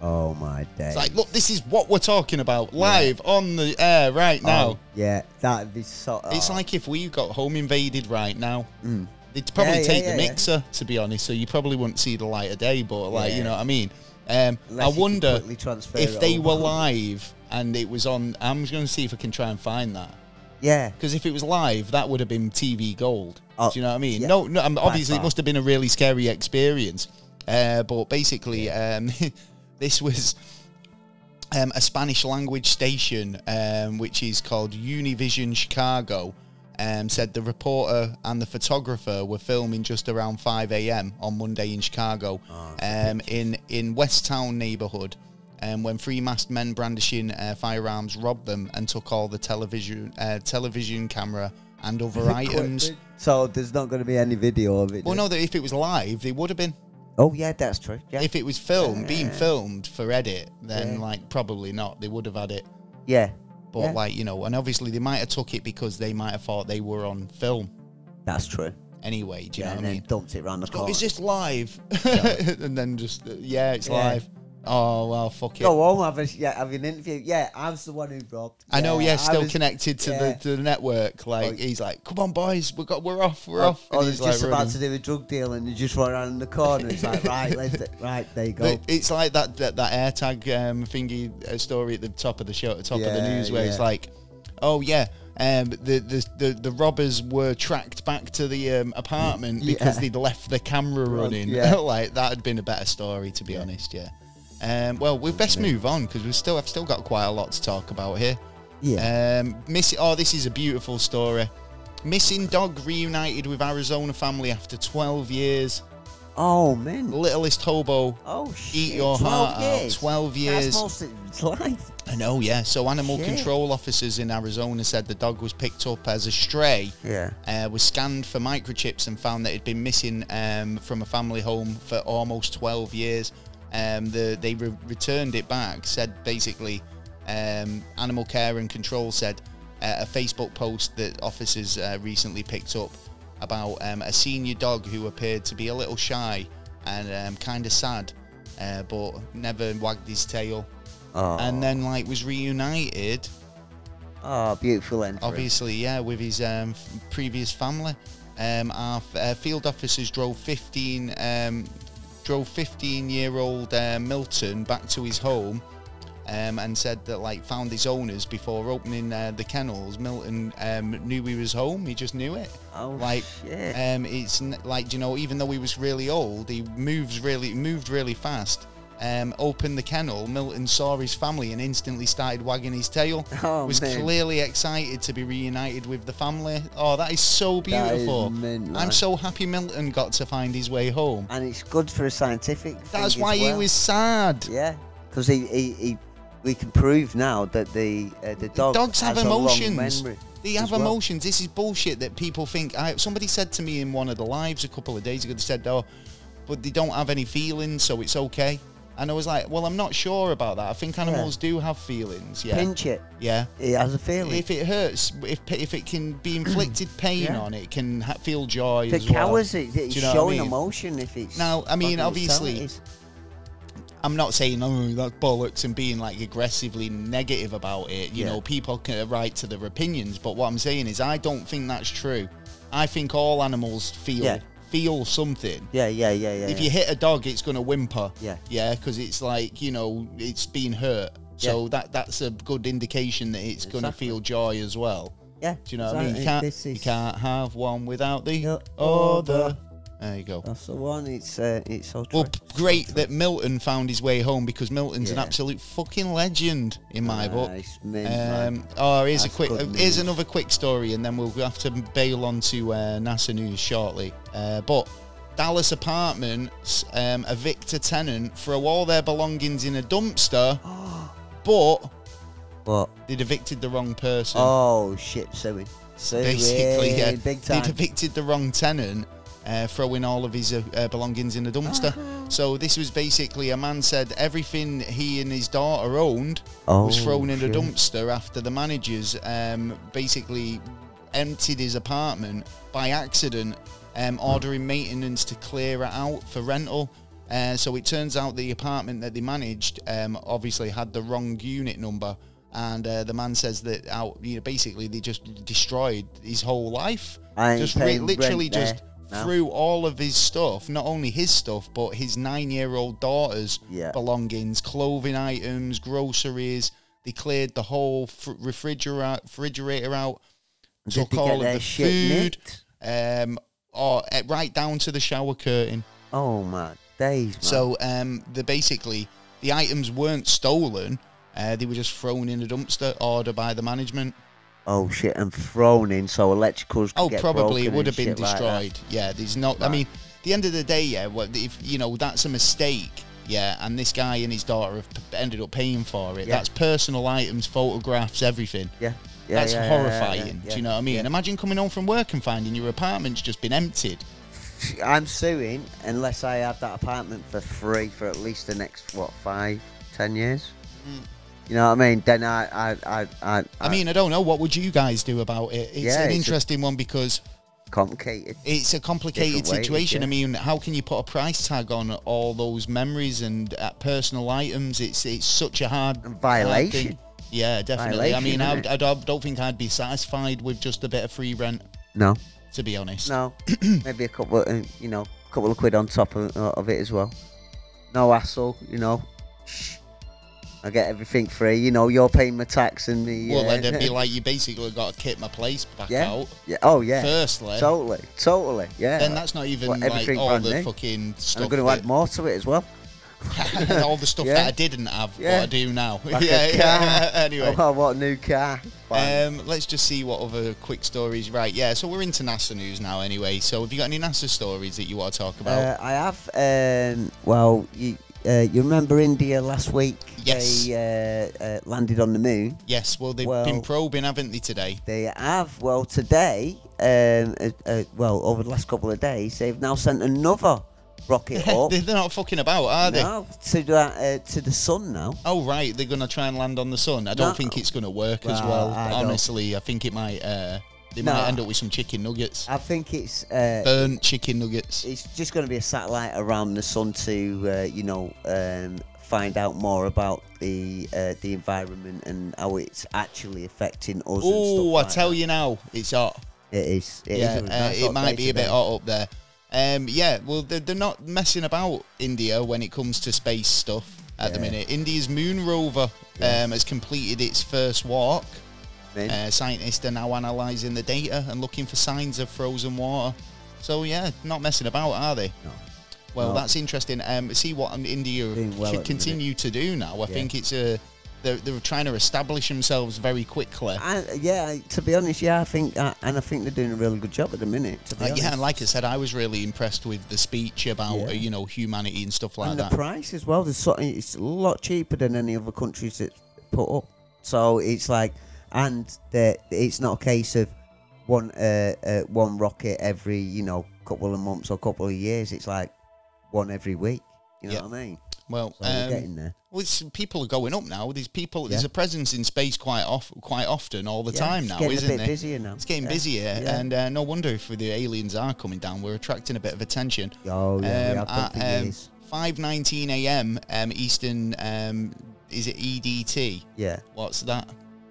Oh my day. It's like, look, this is what we're talking about live yeah. on the air right now. Oh, yeah, that'd be so. Oh. It's like if we got home invaded right now. Mm. They'd probably yeah, take yeah, the yeah, mixer, yeah. to be honest, so you probably wouldn't see the light of day, but, like, yeah. you know what I mean? Um, I wonder if they were live and it was on... I'm going to see if I can try and find that. Yeah. Because if it was live, that would have been T V gold. Oh, do you know what I mean? Yeah. No, no. Um, obviously, it must have been a really scary experience. Uh, but basically, um, this was... Um, a Spanish language station, um, which is called Univision Chicago, um, said the reporter and the photographer were filming just around five a.m. on Monday in Chicago, oh, um, in in West Town neighborhood, um, when three masked men brandishing uh, firearms robbed them and took all the television uh, television camera and other items. So there's not going to be any video of it. Well, no, that if it was live, they would have been. Oh yeah, that's true. Yeah. If it was filmed, yeah. being filmed for edit, then yeah. like probably not. They would have had it. Yeah. But yeah. like, you know, and obviously they might have took it because they might have thought they were on film. That's true. Anyway, do you yeah, know what and I then mean? Dumped it around the corner. Is this live? Yeah. And then just uh, yeah, it's yeah. live. Oh well, fuck it. Go home, have a yeah, have an interview. Yeah, I was the one who robbed. I know. Yeah, still was, connected to yeah. the to the network. Like oh, he's like, come on, boys, we got we're off, we're oh, off. Oh, he's just like about running. to do a drug deal, and you just run around in the corner. It's like right, let's right there you go. It's like that that, that AirTag um, thingy uh, story at the top of the show, at the top yeah, of the news, where yeah. it's like, oh yeah. Um, the, the the the robbers were tracked back to the um, apartment yeah. because they'd left the camera running. Yeah. Like that had been a better story, to be yeah. honest. Yeah. Um, well, we best move on because we still have still got quite a lot to talk about here. Yeah. Um, miss oh, this is a beautiful story. Missing dog reunited with Arizona family after twelve years. Oh man. Littlest hobo. Oh shit. Eat your heart years. out. Twelve years. That's most of its life. I know, yeah. So animal shit. control officers in Arizona said the dog was picked up as a stray. Yeah. Uh, was scanned for microchips and found that it had been missing um, from a family home for almost twelve years. Um, the, they re- returned it back, said basically um, Animal Care and Control said uh, a Facebook post that officers uh, recently picked up about um, a senior dog who appeared to be a little shy and um, kind of sad, uh, but never wagged his tail. Oh. And then like was reunited. Oh, beautiful entry. Obviously, yeah, with his um, f- previous family. Um, our f- uh, field officers drove fifteen... Um, drove fifteen-year-old uh, Milton back to his home um, and said that, like, found his owners before opening uh, the kennels. Milton um, knew he was home. He just knew it. Oh, like, shit. Um, it's n- like, you know, even though he was really old, he moves really moved really fast. Um, opened the kennel, Milton saw his family and instantly started wagging his tail. Oh, was man. clearly excited to be reunited with the family. Oh, that is so beautiful. That is mint, I'm so happy Milton got to find his way home. And it's good for a scientific That's thing why as well. he was sad. Yeah, because he, he, he, we can prove now that the uh, the dog Dogs have has emotions. A long memory they have well. emotions. This is bullshit that people think. I, somebody said to me in one of the lives a couple of days ago, they said, oh, but they don't have any feelings, so it's okay. And I was like, well, I'm not sure about that. I think animals yeah. do have feelings. Yeah. Pinch it. Yeah. It has a feeling. If it hurts, if if it can be inflicted pain yeah. on, it can ha- feel joy if as it cowers well. it, it's you know showing I mean? emotion if it's... Now, I mean, obviously, I'm not saying, oh, that's bollocks and being, like, aggressively negative about it. You yeah. know, people can have right to their opinions. But what I'm saying is I don't think that's true. I think all animals feel... Yeah. feel something. Yeah, yeah, yeah, yeah. If yeah. you hit a dog, it's going to whimper. Yeah. Yeah, because it's like, you know, it's been hurt. So yeah. that that's a good indication that it's exactly. going to feel joy as well. Yeah. Do you know exactly. what I mean? You can't, is... you can't have one without the no, other. There you go. That's the one. It's uh, it's so true. Well, great so that Milton found his way home because Milton's yeah. an absolute fucking legend in my nice, book. Mint, um, oh, here's That's a quick. Uh, here's another quick story, and then we'll have to bail on to uh, NASA news shortly. Uh, but. Dallas apartments um, evict a tenant, throw all their belongings in a dumpster, but what? They'd evicted the wrong person. Oh shit! So, so basically, yeah, big time. They'd evicted the wrong tenant, uh, throwing all of his uh, uh, belongings in a dumpster. Uh-huh. So this was basically a man said everything he and his daughter owned oh, was thrown in shit. a dumpster after the managers um, basically emptied his apartment by accident. Um, ordering maintenance to clear it out for rental. Uh, so it turns out the apartment that they managed um, obviously had the wrong unit number, and uh, the man says that out, you know, basically they just destroyed his whole life. I ain't Just re- paying literally rent there, just no. threw all of his stuff, not only his stuff, but his nine-year-old daughter's Yeah. belongings, clothing items, groceries. They cleared the whole fr- refrigerator refrigerator out, Did took they get all of their the shit food, nicked? um, or uh, right down to the shower curtain. Oh my days, man. So um, the basically the items weren't stolen; uh, they were just thrown in a dumpster, ordered by the management. Oh shit, and thrown in so electricals could Oh, get probably it broken would and have been shit like destroyed. that. Yeah, there's not. I Right. mean, at the end of the day, yeah, what if you know that's a mistake? Yeah, and this guy and his daughter have p- ended up paying for it. Yeah. That's personal items, photographs, everything. Yeah, yeah, That's yeah, yeah, horrifying. yeah, yeah, Do you know what I mean? yeah. Imagine coming home from work and finding your apartment's just been emptied. I'm suing unless I have that apartment for free for at least the next what five, ten years. Mm. You know what I mean? Then I, I, I, I, I mean, I don't know. What would you guys do about it? It's Yeah, an it's a- interesting one because complicated. it's a complicated Different ways, situation. yeah. I mean, how can you put a price tag on all those memories and uh, personal items? It's it's such a hard hard Violation. thing. Yeah, definitely. I Violation, mean, I, isn't it? I don't don't think I'd be satisfied with just a bit of free rent, No, to be honest. no, maybe a couple, uh, you know, couple of quid on top of, uh, of it as well. No hassle, you know. Shh. I get everything free. You know, you're paying my tax and the. Well, uh, then it'd be like you basically got to kit my place back yeah, out. yeah. Oh yeah. Firstly, Totally, totally. Yeah. then that's not even Well, like everything all brand the new. fucking And stuff. I'm going to that- add more to it as well. all the stuff Yeah. that I didn't have, Yeah. but I do now. Like yeah, a yeah. car. Anyway, Oh, what a new car. Fine. um, let's just see what other quick stories. Right, yeah. So we're into NASA news now, anyway. So have you got any NASA stories that you want to talk about? Uh, I have. Um, well, you uh, you remember India last week? Yes. They uh, uh, landed on the moon. yes. Well, they've well- been probing, haven't they, today? They have. Well, today, um, uh, uh, well, over the last couple of days, they've now sent another rocket up. They're not fucking about, are they? No, to the uh, to the sun now. Oh right, they're gonna try and land on the sun. I don't No. think it's gonna work as Well, well. I don't- Honestly, I think it might. Uh, they No. might end up with some chicken nuggets, I think it's uh, burnt chicken nuggets. it's just going to be a satellite around the sun to uh, you know um, find out more about the uh, the environment and how it's actually affecting us. and stuff Oh, I like tell that. you now, it's hot. It is. It yeah, is a uh, nice it hot might day be a bit today. hot up there. Um, yeah, well, they're, they're not messing about India when it comes to space stuff at the Yeah. minute. India's moon rover Yes. um, has completed its first walk. Then, Uh, scientists are now analysing the data and looking for signs of frozen water. So yeah, not messing about, are they? No. Well, No. that's interesting. Um, see what um, India Doing well can at the continue to do now. I Yeah. think it's a they're, they're trying to establish themselves very quickly. I, yeah, to be honest, yeah, I think, uh, and I think they're doing a really good job at the minute. To be Uh, honest. yeah, and like I said, I was really impressed with the speech about Yeah. uh, you know humanity and stuff like and that. the price as well. There's so, it's a lot cheaper than any other countries that put up. So it's like, and the, it's not a case of one uh, uh, one rocket every you know couple of months or couple of years. It's like one every week. You know Yeah. what I mean? Well, So we're um, getting there. well, it's, people are going up now. There's people. There's Yeah. a presence in space quite off, quite often, all the Yeah, time it's now, getting isn't a bit there? busier now. It's getting Yeah. busier, Yeah. and uh, no wonder if the aliens are coming down. We're attracting a bit of attention. Oh yeah, we Um, have done for at um, years. five nineteen a m um, Eastern, um, is it E D T? Yeah, What's that?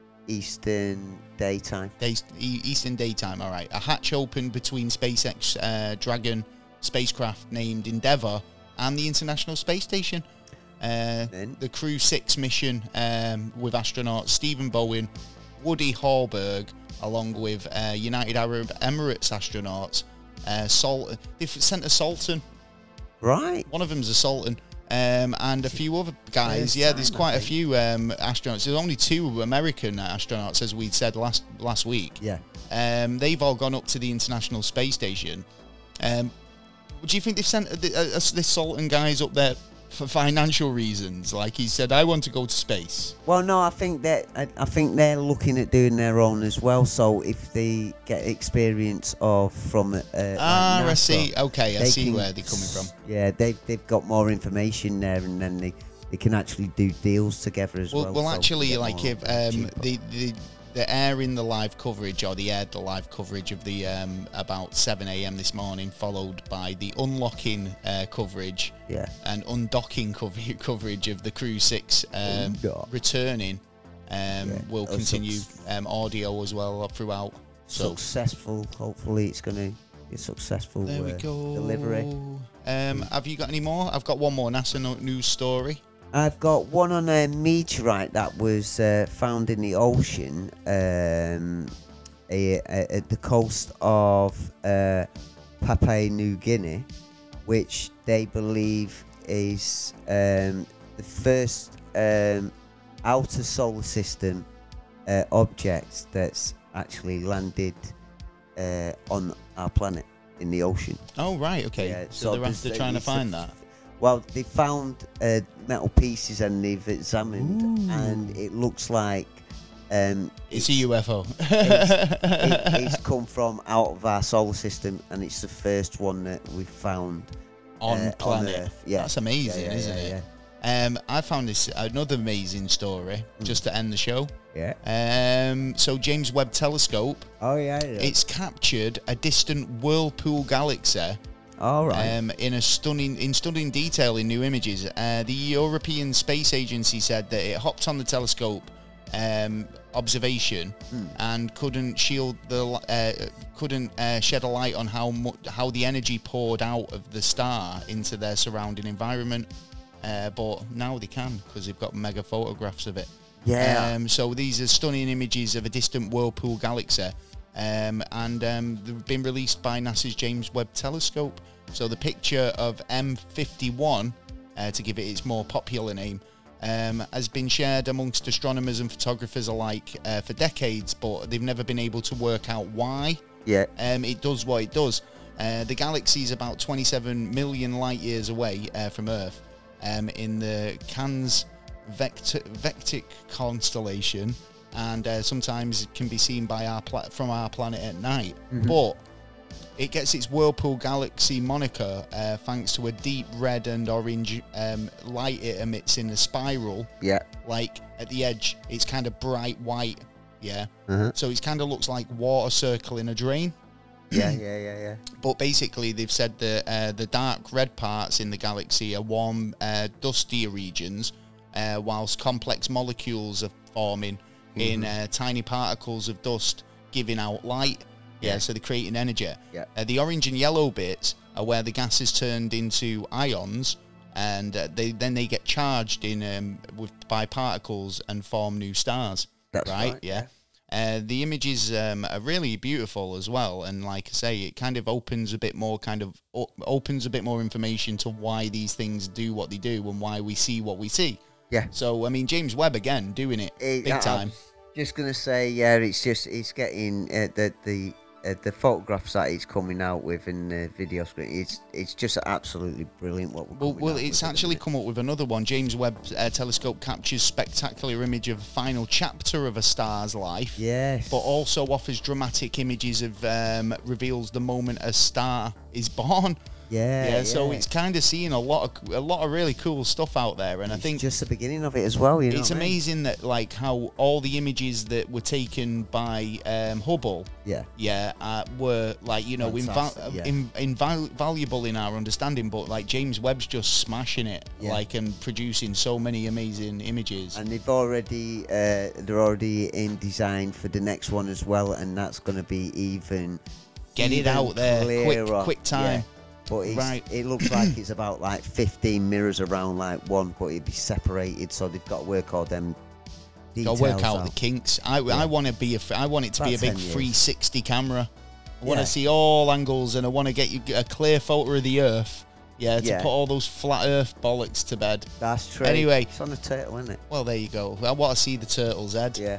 Eastern daytime. Day, E- Eastern Daytime. All right. A hatch opened between SpaceX uh, Dragon spacecraft named Endeavour and the International Space Station. Uh, Then? the Crew six mission um, with astronauts Stephen Bowen, Woody Hallberg, along with uh, United Arab Emirates astronauts. Uh, Sol- they've sent a Sultan. Right. One of them's a Sultan. Um, and a few other guys. First Yeah, there's time, I quite a think. few um, astronauts. There's only two American astronauts, as we said last last week. Yeah. Um, they've all gone up to the International Space Station. Um, do you think they've sent uh, the- uh, uh, this Sultan guys up there for financial reasons? Like he said, I want to go to space. Well, no, I think that I, I think they're looking at doing their own as well. So if they get experience of from uh, like ah, I NASA, see. Okay, I they see can where they're coming from. s- Yeah, they've they've got more information there, and then they, they can actually do deals together as well. Well, well so actually, get like more if um, cheaper. they, they they're airing the live coverage, or they aired the live coverage of the um, about seven a.m. this morning, followed by the unlocking uh, coverage Yeah. and undocking cover- coverage of the Crew six um, Undock. returning. Um, Yeah. Will Oh, continue suc- um, audio as well throughout. So Successful. Hopefully, it's going to be a successful there we uh, go. delivery. Um, have you got any more? I've got one more NASA no- news story. I've got one on a meteorite that was uh, found in the ocean um, a, a, at the coast of uh, Papua New Guinea, which they believe is um, the first um, outer solar system uh, object that's actually landed uh, on our planet in the ocean. Oh right, okay. Yeah, so, they're there's- after trying to it's the find f- that. Well, they found uh, metal pieces and they've examined, Ooh. and it looks like um, It's a U F O. it, it's come from out of our solar system, and it's the first one that we found on uh, planet. on Earth. Yeah, That's amazing, Yeah, yeah, isn't yeah, it? Um, I found this another amazing story Mm. just to end the show. Yeah. Um, so James Webb Telescope, Oh yeah. yeah. it's captured a distant whirlpool galaxy All right. um, in a stunning, in stunning detail in new images. Uh, the European Space Agency said that it hopped on the telescope um, observation Hmm. and couldn't shield the, li- uh, couldn't uh, shed a light on how much, how the energy poured out of the star into their surrounding environment. Uh, but now they can, because they've got mega photographs of it. Yeah. Um, so these are stunning images of a distant whirlpool galaxy, um, and um, they've been released by NASA's James Webb Telescope. So the picture of M fifty-one, uh, to give it its more popular name, um, has been shared amongst astronomers and photographers alike uh, for decades, but they've never been able to work out why yeah. um, it does what it does. Uh, the galaxy is about twenty-seven million light years away uh, from Earth, um, in the Cans Vect- Vectic constellation, and uh, sometimes it can be seen by our pla- from our planet at night. Mhm. But it gets its Whirlpool Galaxy moniker uh, thanks to a deep red and orange um, light it emits in a spiral. Yeah. Like at the edge, it's kind of bright white. Yeah. Uh-huh. So it kind of looks like water circling a drain. Yeah. Yeah. Yeah. Yeah. But basically, they've said that uh, the dark red parts in the galaxy are warm, uh, dustier regions, uh, whilst complex molecules are forming mm-hmm. in uh, tiny particles of dust, giving out light. Yeah, Yeah. so they're creating energy. Yeah. Uh, the orange and yellow bits are where the gas is turned into ions, and uh, they then they get charged in um, with by particles and form new stars. That's right. right, Yeah. yeah. Uh, the images um, are really beautiful as well, and like I say, it kind of opens a bit more, kind of o- opens a bit more information to why these things do what they do and why we see what we see. Yeah. So I mean, James Webb again doing it It- big I- time. Just gonna say, yeah, it's just it's getting uh, the the uh, the photographs that it's coming out with in the video screen. It's it's just absolutely brilliant. What we're Well, coming well, out it's with, actually isn't come up with another one. James Webb uh, Telescope captures spectacular image of a final chapter of a star's life. it? Yes. But also offers dramatic images of um, reveals the moment a star is born. yeah, Yeah, so yeah. it's kind of seeing a lot of a lot of really cool stuff out there, and I It's think just the beginning of it as well. You know, it's what I mean? amazing that like how all the images that were taken by um, Hubble, Yeah. yeah, uh, were like you know inva- Fantastic, yeah. in, inval- valuable in our understanding, but like James Webb's just smashing it, Yeah. like and producing so many amazing images. And they've already uh, they're already in design for the next one as well, and that's going to be even Get it even out there, quick, clearer. quick time. Yeah. But it's, Right. it looks like it's about like fifteen mirrors around like one, but it'd be separated, so they've got to work all them Got details to work out, out. the kinks. I, I want to be a. f- I want it to be a About big ten years. three sixty camera. I want to Yeah. see all angles, and I want to get you a clear photo of the Earth. Yeah, to Yeah. put all those flat Earth bollocks to bed. That's true. Anyway. It's on a turtle, isn't it? Well, there you go. I want to see the turtle's head. Yeah.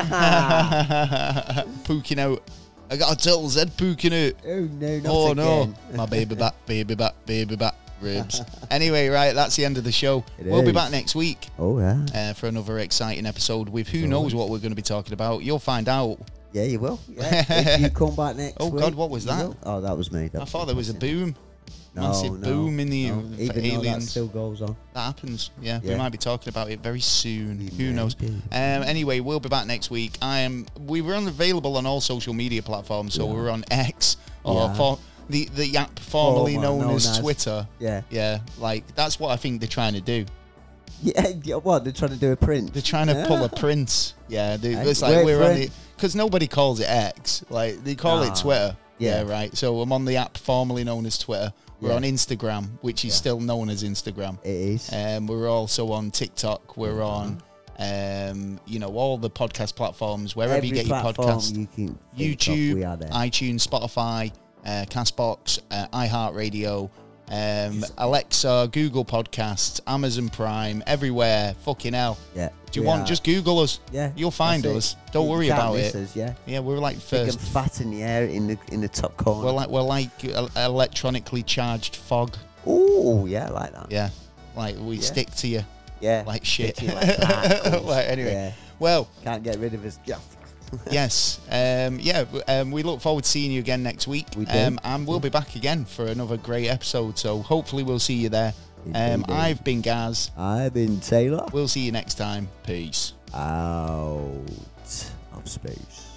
Pooking out. I got a turtle's head pooking out. Oh no, not Oh again. no, my baby back, baby back, baby back ribs. Anyway, right, that's the end of the show. It we'll be is. back next week Oh yeah. uh, for another exciting episode with who Sure. knows what we're going to be talking about. You'll find out. Yeah, you will. Yeah. If you come back next Oh, week. God, what was you that? will. Oh, that was me. That I thought there was a boom. No, massive no, boom in the no. for Even though that aliens. still goes on. That happens. Yeah, Yeah. we might be talking about it very soon. We Who may knows? do. Um, anyway, we'll be back next week. I am. We were available on all social media platforms, so Yeah. we're on X or Yeah. for the the app formerly Former, known, known as, as- Twitter. Yeah. Yeah, like that's what I think they're trying to do. Yeah, yeah, what? They're trying to do a print. They're trying to yeah. pull a Prince. Yeah, they, Hey, it's like wait we're for on it. the because nobody calls it X. Like they call Ah, it Twitter. Yeah. yeah. right. So I'm on the app formerly known as Twitter. We're Yeah. on Instagram, which is Yeah. still known as Instagram. It is. Um, we're also on TikTok. We're on, um, you know, all the podcast platforms wherever Every you get your platform podcast. you can think of, YouTube, we are there. iTunes, Spotify, uh, Castbox, uh, iHeartRadio, um, Alexa, Google Podcasts, Amazon Prime, everywhere. Fucking hell. yeah. Do you we want? are. Just Google us. Yeah. You'll find that's us. it. Don't You worry can't about miss it. us, yeah. Yeah, we're like Big and first. fat in the air in the in the top corner. We're like we're like uh, electronically charged fog. Oh, yeah, I like that. Yeah, like we Yeah. stick to you Yeah. like shit. Stick to you like particles. Like, anyway, Yeah. well, Can't get rid of us. Yeah. yes, um, yeah. w- Um, we look forward to seeing you again next week, We do. um, and we'll be back again for another great episode. So hopefully we'll see you there. Um, Indeed. I've been Gaz. I've been Taylor. We'll see you next time. Peace. Out of space.